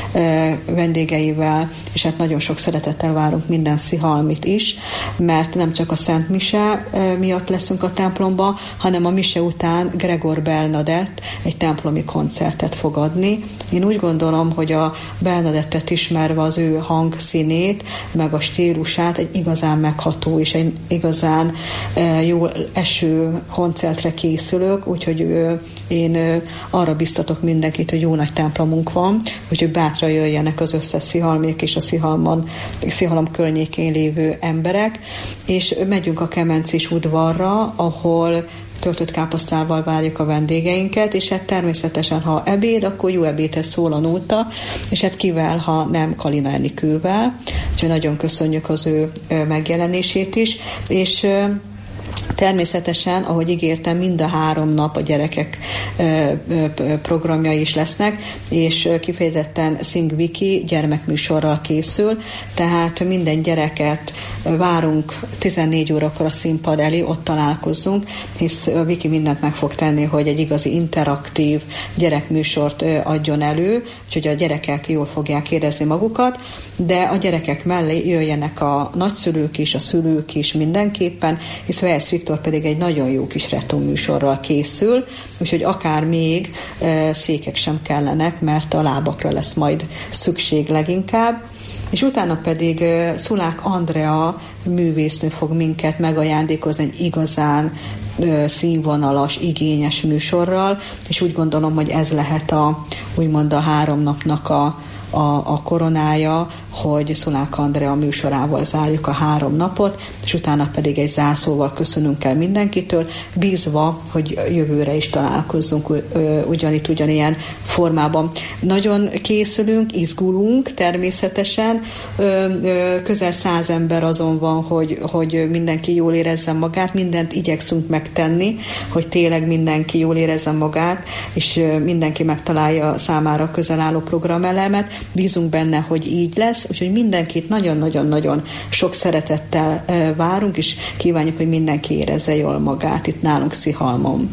vendégeivel, és hát nagyon sok szeretettel várunk minden szihalmit is, mert nem csak a Szent Mise miatt leszünk a templomba, hanem a mise után Gregor Bernadett egy templomi koncertet fog adni. Én úgy gondolom, hogy a Bernadettet ismerve, az ő hangszínét, meg a stílusát, egy igazán megható és egy igazán jól eső koncertre készülök, úgyhogy én arra biztatok mindenkit, hogy jó nagy templomunk van, úgyhogy bátran jöjjenek az összes szihalmiek és a Szihalom környékén lévő emberek, és megyünk a Kemencis udvarra, ahol töltött káposztával várjuk a vendégeinket, és hát természetesen, ha ebéd, akkor jó ebédhez szól a nóta, és hát kivel, ha nem Kalina Enikővel, úgyhogy nagyon köszönjük az ő megjelenését is, és természetesen, ahogy ígértem, mind a 3 nap a gyerekek programjai is lesznek, és kifejezetten Sing Viki gyermekműsorral készül, tehát minden gyereket várunk 14 órakor a színpad elé, ott találkozzunk, hisz Viki mindent meg fog tenni, hogy egy igazi interaktív gyerekműsort adjon elő, úgyhogy a gyerekek jól fogják érezni magukat, de a gyerekek mellé jöjjenek a nagyszülők is, a szülők is mindenképpen, hisz Vejsz Viktor pedig egy nagyon jó kis retro műsorral készül, úgyhogy akár még székek sem kellenek, mert a lábakra lesz majd szükség leginkább. És utána pedig Szulák Andrea művésznő fog minket megajándékozni egy igazán színvonalas, igényes műsorral, és úgy gondolom, hogy ez lehet úgymond a 3 napnak a koronája, hogy Szulák Andrea műsorával zárjuk a 3 napot, és utána pedig egy zárszóval köszönünk el mindenkitől, bízva, hogy jövőre is találkozzunk ugyanilyen formában. Nagyon készülünk, izgulunk természetesen, közel 100 ember azon van, hogy mindenki jól érezzen magát, mindent igyekszünk megtenni, hogy tényleg mindenki jól érezzen magát, és mindenki megtalálja számára közel álló programelemet. Bízunk benne, hogy így lesz, úgyhogy mindenkit nagyon-nagyon-nagyon sok szeretettel várunk, és kívánjuk, hogy mindenki érezze jól magát itt nálunk Szihalmon.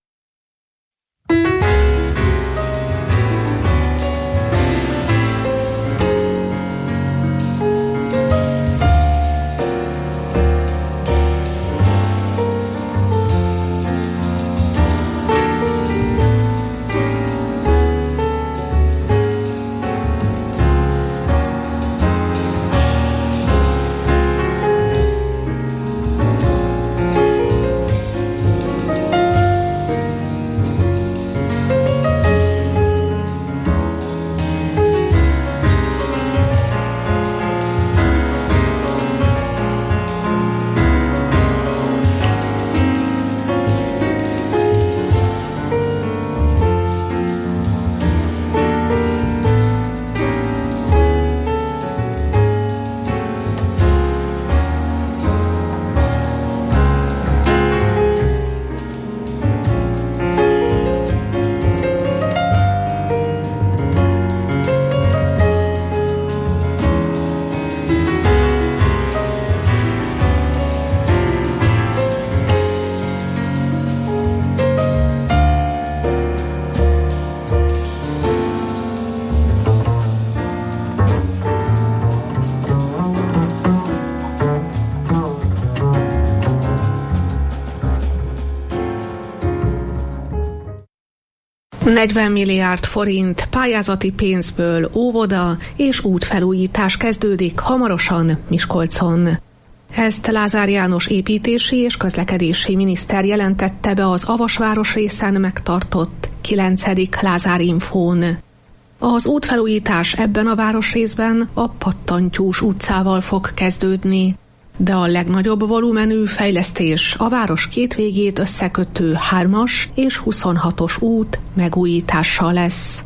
$40 milliárd pályázati pénzből óvoda és útfelújítás kezdődik hamarosan Miskolcon. Ezt Lázár János építési és közlekedési miniszter jelentette be az Avas városrészen megtartott 9. Lázár Infón. Az útfelújítás ebben a városrészben a Pattantyús utcával fog kezdődni, de a legnagyobb volumenű fejlesztés a város két végét összekötő 3-as és 26-os út megújítása lesz.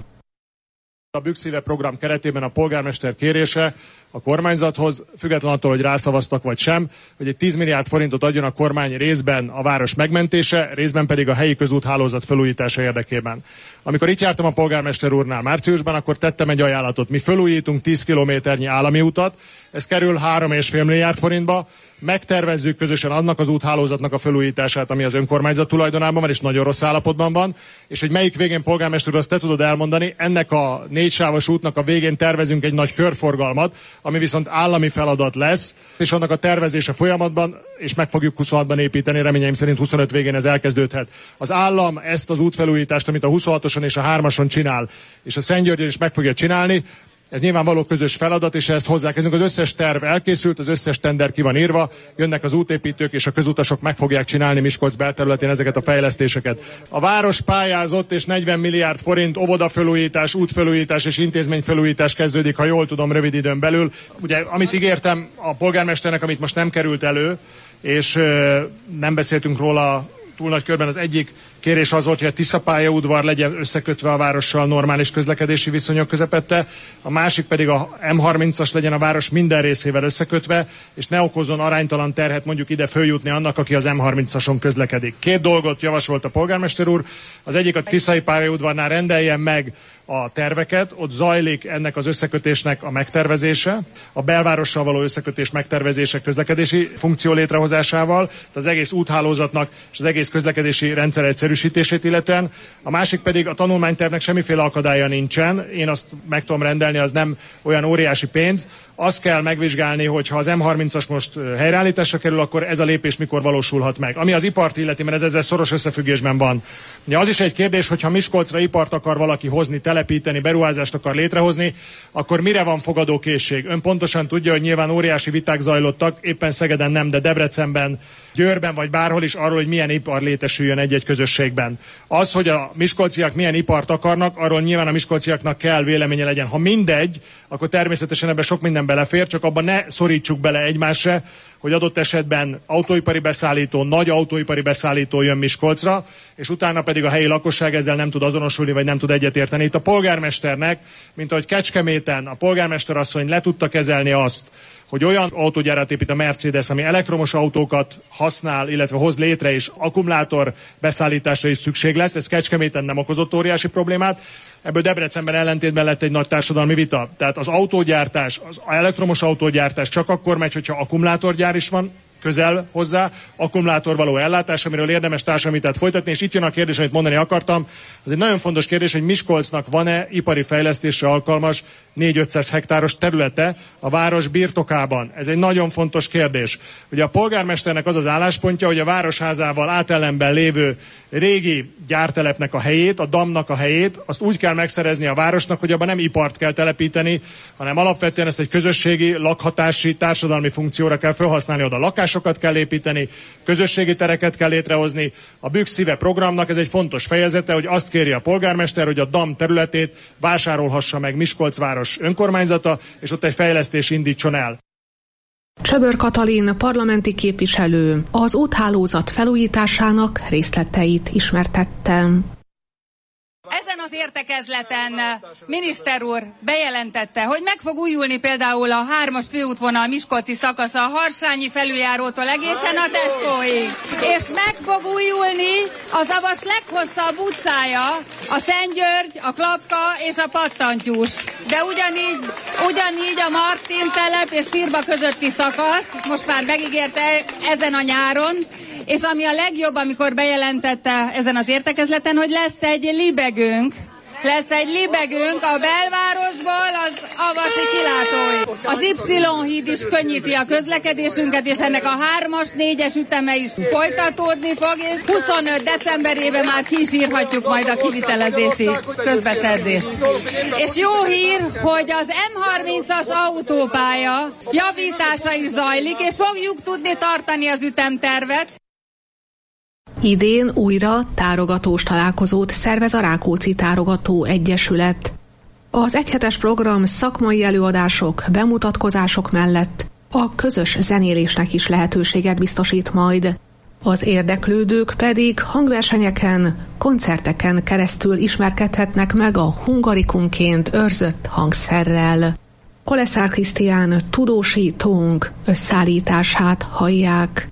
A Bükszíve program keretében a polgármester kérése a kormányzathoz, függetlenül attól, hogy rászavaztak vagy sem, hogy egy 10 milliárd forintot adjon a kormány részben a város megmentése, részben pedig a helyi közúthálózat felújítása érdekében. Amikor itt jártam a polgármester úrnál márciusban, akkor tettem egy ajánlatot. Mi felújítunk 10 kilométernyi állami utat, ez kerül 3,5 milliárd forintba, megtervezzük közösen annak az úthálózatnak a felújítását, ami az önkormányzat tulajdonában van, és nagyon rossz állapotban van, és hogy melyik végén, polgármester úr, azt te tudod elmondani, ennek a 4 sávos útnak a végén tervezünk egy nagy körforgalmat, ami viszont állami feladat lesz, és annak a tervezése folyamatban, és meg fogjuk 26-ban építeni, reményeim szerint 25 végén ez elkezdődhet. Az állam ezt az útfelújítást, amit a 26-oson és a 3-ason csinál, és a Szentgyörgyön is meg fogja csinálni, ez nyilvánvaló közös feladat, és ehhez hozzákezdünk. Az összes terv elkészült, az összes tender ki van írva, jönnek az útépítők, és a közutasok meg fogják csinálni Miskolc belterületén ezeket a fejlesztéseket. A város pályázott, és 40 milliárd forint óvodafelújítás, útfelújítás és intézményfelújítás kezdődik, ha jól tudom, rövid időn belül. Ugye, amit ígértem a polgármesternek, amit most nem került elő, és nem beszéltünk róla túl nagy körben, az egyik kérés az volt, hogy a Tisza pályaudvar legyen összekötve a várossal normális közlekedési viszonyok közepette, a másik pedig a M30-as legyen a város minden részével összekötve, és ne okozzon aránytalan terhet mondjuk ide följutni annak, aki az M30-ason közlekedik. 2 dolgot javasolt a polgármester úr, az egyik a Tiszai pályaudvarnál rendeljen meg a terveket, ott zajlik ennek az összekötésnek a megtervezése, a belvárossal való összekötés megtervezése közlekedési funkció létrehozásával, az egész úthálózatnak és az egész közlekedési rendszer egyszerűsítését illetően. A másik pedig a tanulmánytervnek semmiféle akadálya nincsen, én azt meg tudom rendelni, az nem olyan óriási pénz. azt kell megvizsgálni, hogy ha az M30-as most helyreállításra kerül, akkor ez a lépés mikor valósulhat meg. Ami az ipart illeti, mert ez ezzel szoros összefüggésben van. Ugye az is egy kérdés, hogy ha Miskolcra ipart akar valaki hozni, telepíteni, beruházást akar létrehozni, akkor mire van fogadókészség? Ön pontosan tudja, hogy nyilván óriási viták zajlottak, éppen Szegeden nem, de Debrecenben, Győrben vagy bárhol is arról, hogy milyen ipar létesüljön egy-egy közösségben. Az, hogy a miskolciak milyen ipart akarnak, arról nyilván a miskolciaknak kell véleménye legyen. Ha mindegy, akkor természetesen ebben sok minden belefér, csak abban ne szorítsuk bele egymásra, hogy adott esetben autóipari beszállító, nagy autóipari beszállító jön Miskolcra, és utána pedig a helyi lakosság ezzel nem tud azonosulni, vagy nem tud egyetérteni. Itt a polgármesternek, mint ahogy Kecskeméten a polgármesterasszony le tudta kezelni azt, hogy olyan autógyárat épít a Mercedes, ami elektromos autókat használ, illetve hoz létre, és akkumulátor beszállításra is szükség lesz. Ez Kecskeméten nem okozott óriási problémát. Ebből Debrecenben ellentétben lett egy nagy társadalmi vita. Tehát az autógyártás, az elektromos autógyártás csak akkor megy, hogyha akkumulátorgyár is van közel hozzá, akkumulátor való ellátás, amiről érdemes társadalmi vitát folytatni, és itt jön a kérdés, amit mondani akartam. Ez egy nagyon fontos kérdés, hogy Miskolcnak van-e ipari fejlesztésre alkalmas 4-500 hektáros területe a város birtokában. Ez egy nagyon fontos kérdés. Ugye a polgármesternek az az álláspontja, hogy a városházával átellenben lévő régi gyártelepnek a helyét, a damnak a helyét, azt úgy kell megszerezni a városnak, hogy abban nem ipart kell telepíteni, hanem alapvetően ezt egy közösségi, lakhatási, társadalmi funkcióra kell felhasználni, oda lakásokat kell építeni, közösségi tereket kell létrehozni. A Büks Szíve programnak ez egy fontos fejezete, hogy azt kéri a polgármester, hogy a dam területét vásárolhassa meg Miskolc város önkormányzata, és ott egy fejlesztés indítson el. Csöbör Katalin parlamenti képviselő az úthálózat felújításának részleteit ismertette. Ezen az értekezleten miniszter úr bejelentette, hogy meg fog újulni például a 3-as főútvonal miskolci szakasza a Harsányi felüljárótól egészen a Tescoig. És meg fog újulni a Zavas leghosszabb utcája, a Szentgyörgy, a Klapka és a Pattantyús. De ugyanígy a Martin telep és Szirba közötti szakasz, most már megígérte ezen a nyáron, és ami a legjobb, amikor bejelentette ezen az értekezleten, hogy lesz egy libegőnk a belvárosból az avasi kilátóig. Az Y-híd is könnyíti a közlekedésünket, és ennek a 3-as, 4-es üteme is folytatódni fog, és 25 decemberében már ki is írhatjuk majd a kivitelezési közbeszerzést. És jó hír, hogy az M30-as autópálya javítása is zajlik, és fogjuk tudni tartani az ütemtervet. Idén újra tárogatós találkozót szervez a Rákóczi Tárogató Egyesület. Az egyhetes program szakmai előadások, bemutatkozások mellett a közös zenélésnek is lehetőséget biztosít majd. Az érdeklődők pedig hangversenyeken, koncerteken keresztül ismerkedhetnek meg a hungarikumként őrzött hangszerrel. Koleszár Krisztián tudósítónk összeállítását hallják.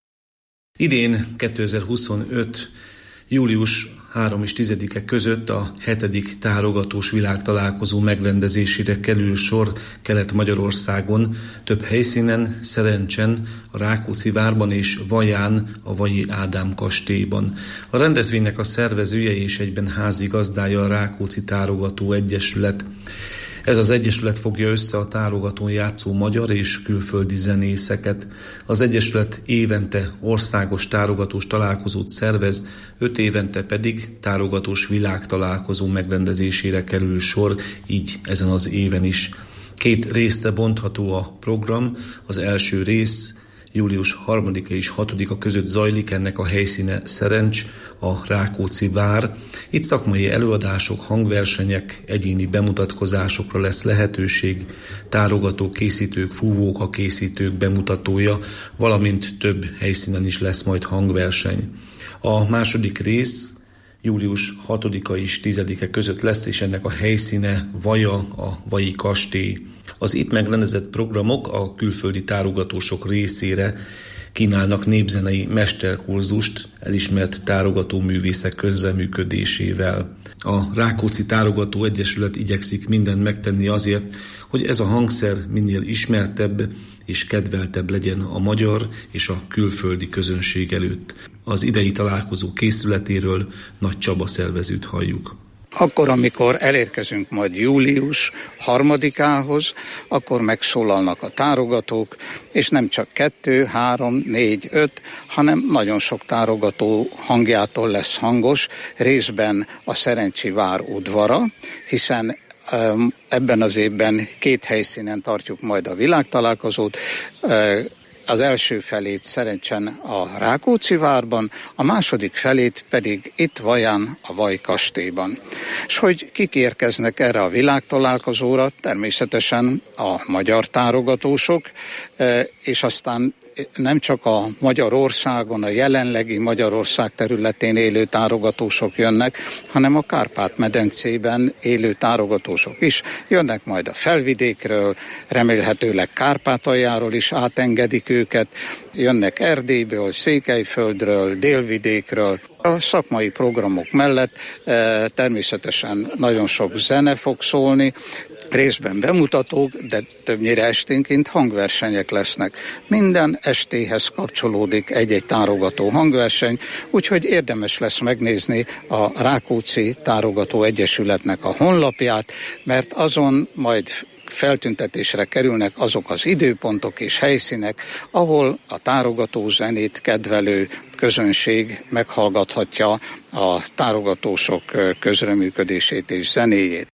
Idén 2025. július 3 és 10-e között a 7. tárogatós világtalálkozó megrendezésére kerül sor Kelet-Magyarországon, több helyszínen, Szerencsen, a Rákóczi várban és Vaján, a Vajai Ádám kastélyban. A rendezvénynek a szervezője és egyben házigazdája a Rákóczi Tárogató Egyesület. Ez az egyesület fogja össze a tárogatón játszó magyar és külföldi zenészeket. Az egyesület évente országos tárogatós találkozót szervez, 5 évente pedig tárogatós világtalálkozó megrendezésére kerül sor, így ezen az éven is. 2 részre bontható a program. Az első rész július 3-a és 6-a között zajlik, ennek a helyszíne Szerencs, a Rákóczi vár. Itt szakmai előadások, hangversenyek, egyéni bemutatkozásokra lesz lehetőség, tárogatók, készítők, fúvóka készítők bemutatója, valamint több helyszínen is lesz majd hangverseny. A második rész július 6-a és 10-e között lesz, és ennek a helyszíne Vaja, a Vajai kastély. Az itt megrendezett programok a külföldi tárogatósok részére kínálnak népzenei mesterkurzust elismert tárogatóművészek közreműködésével. A Rákóczi Tárogató Egyesület igyekszik mindent megtenni azért, hogy ez a hangszer minél ismertebb és kedveltebb legyen a magyar és a külföldi közönség előtt. Az idei találkozó készületéről Nagy Csaba szervezőt halljuk. Akkor, amikor elérkezünk majd július 3-ához, akkor megszólalnak a tárogatók, és nem csak 2, 3, 4, 5, hanem nagyon sok tárogató hangjától lesz hangos, részben a Szerencsi vár udvara, hiszen ebben az évben 2 helyszínen tartjuk majd a világtalálkozót. Az első felét Szerencsen a Rákóczi várban, a második felét pedig itt Vaján a Vaj kastélyban. És hogy kik érkeznek erre a világtalálkozóra? Természetesen a magyar tárogatósok, és aztán nem csak a Magyarországon, a jelenlegi Magyarország területén élő tárogatósok jönnek, hanem a Kárpát-medencében élő tárogatósok is jönnek majd a Felvidékről, remélhetőleg Kárpátaljáról is átengedik őket, jönnek Erdélyből, Székelyföldről, Délvidékről. A szakmai programok mellett természetesen nagyon sok zene fog szólni, részben bemutatók, de többnyire esténként hangversenyek lesznek. Minden estéhez kapcsolódik egy-egy tárogató hangverseny, úgyhogy érdemes lesz megnézni a Rákóczi Tárogató Egyesületnek a honlapját, mert azon majd feltüntetésre kerülnek azok az időpontok és helyszínek, ahol a tárogató zenét kedvelő közönség meghallgathatja a tárogatósok közreműködését és zenéjét.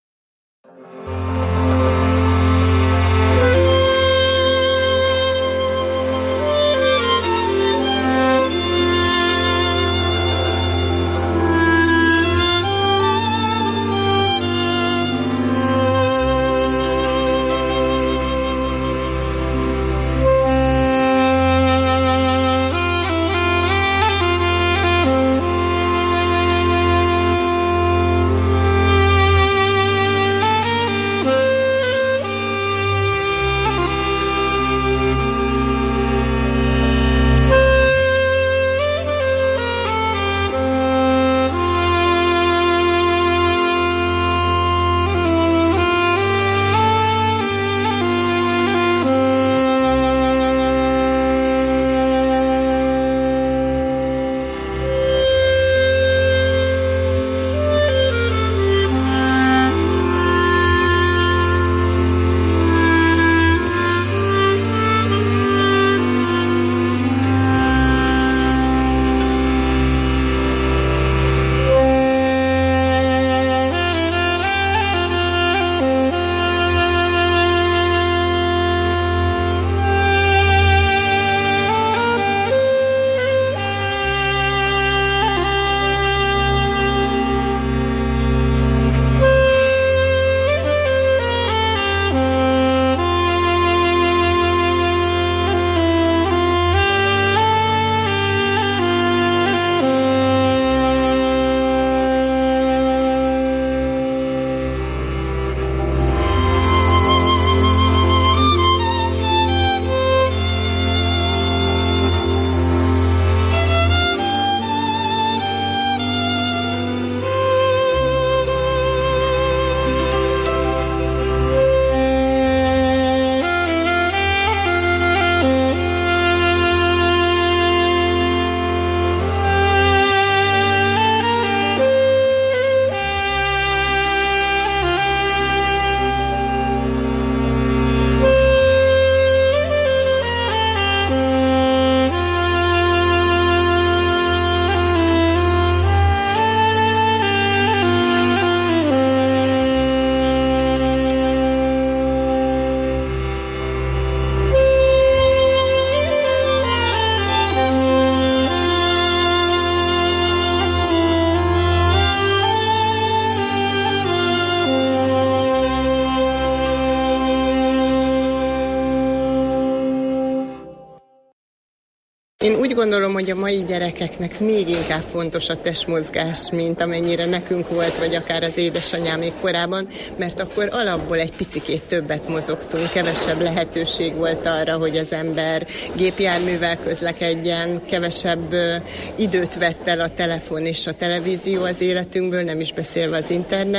Én úgy gondolom, hogy a mai gyerekeknek még inkább fontos a testmozgás, mint amennyire nekünk volt, vagy akár az édesanyámék korában, mert akkor alapból egy picikét többet mozogtunk, kevesebb lehetőség volt arra, hogy az ember gépjárművel közlekedjen, kevesebb időt vett el a telefon és a televízió az életünkből, nem is beszélve az internet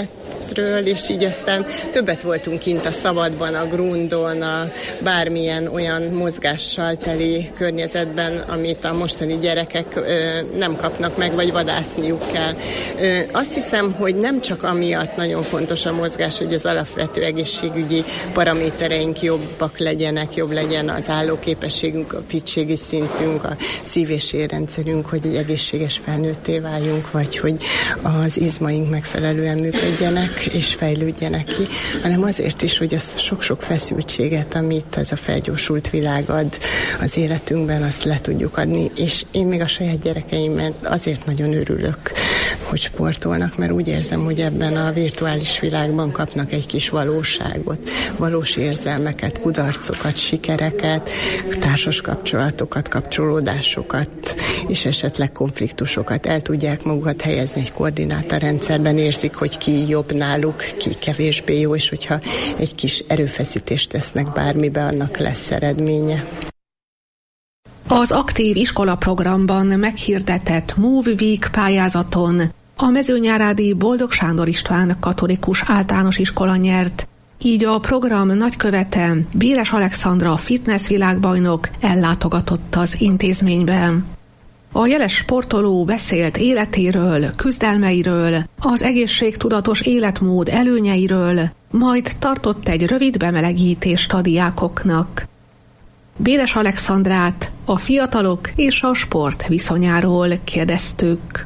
tesztről, és így aztán többet voltunk kint a szabadban, a grundon, a bármilyen olyan mozgással teli környezetben, amit a mostani gyerekek nem kapnak meg, vagy vadászniuk kell. Azt hiszem, hogy nem csak amiatt nagyon fontos a mozgás, hogy az alapvető egészségügyi paramétereink jobbak legyenek, jobb legyen az állóképességünk, a fittségi szintünk, a szív- és érrendszerünk, hogy egy egészséges felnőtté váljunk, vagy hogy az izmaink megfelelően működjenek és fejlődjenek ki, hanem azért is, hogy azt sok-sok feszültséget, amit ez a felgyorsult világ ad az életünkben, azt le tudjuk adni, és én még a saját gyerekeimben azért nagyon örülök, hogy sportolnak, mert úgy érzem, hogy ebben a virtuális világban kapnak egy kis valóságot, valós érzelmeket, kudarcokat, sikereket, társas kapcsolatokat, kapcsolódásokat, és esetleg konfliktusokat. El tudják magukat helyezni egy koordinátorrendszerben, érzik, hogy ki jobb náluk, ki kevésbé jó, és hogyha egy kis erőfeszítést tesznek bármibe, annak lesz eredménye. Az aktív iskola programban meghirdetett Move Week pályázaton a Mezőnyárádi Boldog Sándor István Katolikus Általános Iskola nyert, így a program nagykövete, Béres Alexandra fitness világbajnok ellátogatott az intézménybe. A jeles sportoló beszélt életéről, küzdelmeiről, az egészségtudatos életmód előnyeiről, majd tartott egy rövid bemelegítést a diákoknak. Béres Alexandrát a fiatalok és a sport viszonyáról kérdeztük.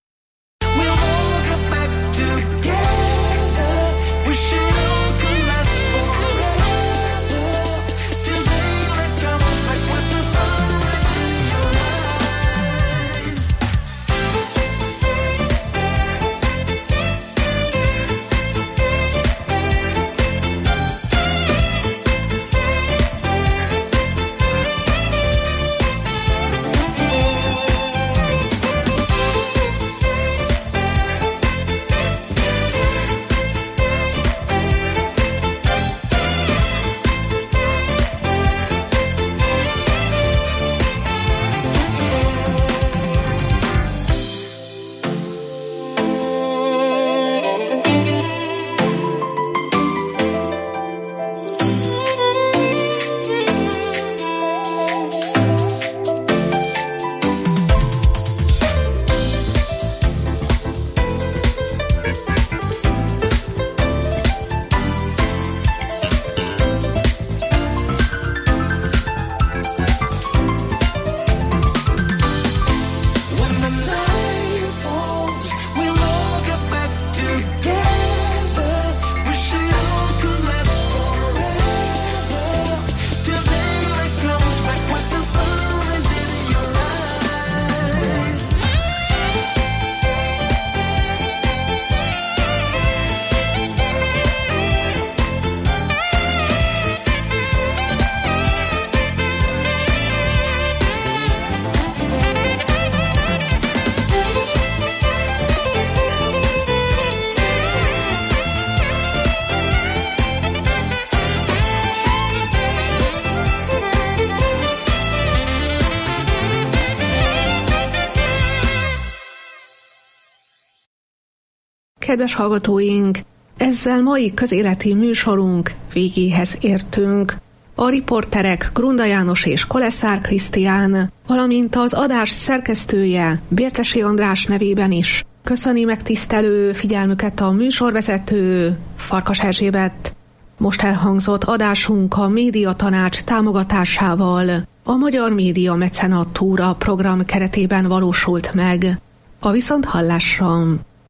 Kedves hallgatóink, ezzel mai közéleti műsorunk végéhez értünk. A riporterek Grunda János és Koleszár Krisztián, valamint az adás szerkesztője Bércesi András nevében is köszöni megtisztelő figyelmüket a műsorvezető Farkas Erzsébet. Most elhangzott adásunk a Médiatanács támogatásával a Magyar Média Mecenatúra program keretében valósult meg. A viszonthallásra!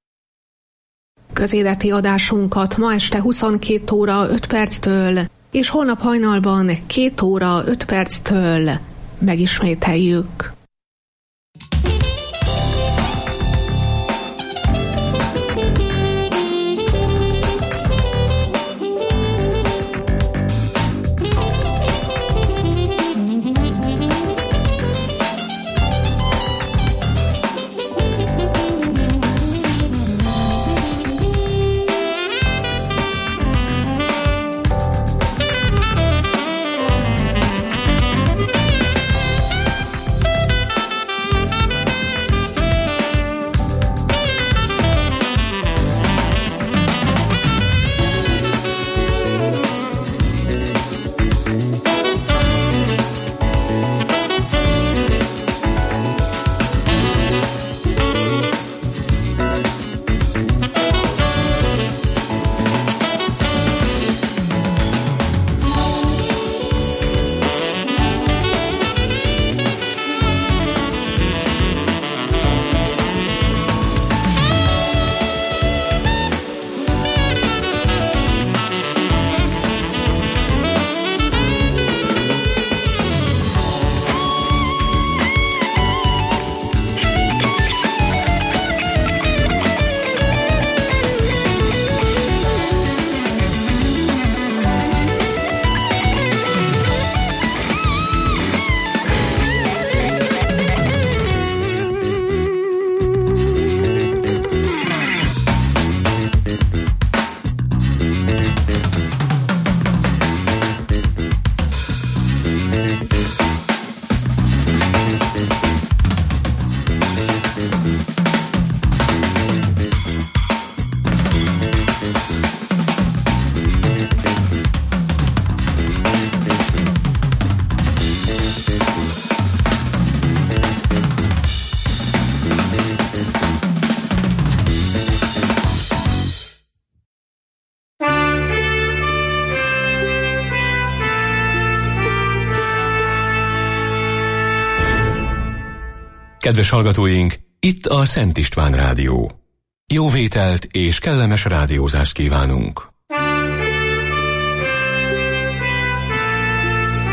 Közéleti adásunkat ma este 22 óra 5 perctől és holnap hajnalban 2 óra 5 perctől megismételjük. Kedves hallgatóink, itt a Szent István Rádió. Jó vételt és kellemes rádiózást kívánunk!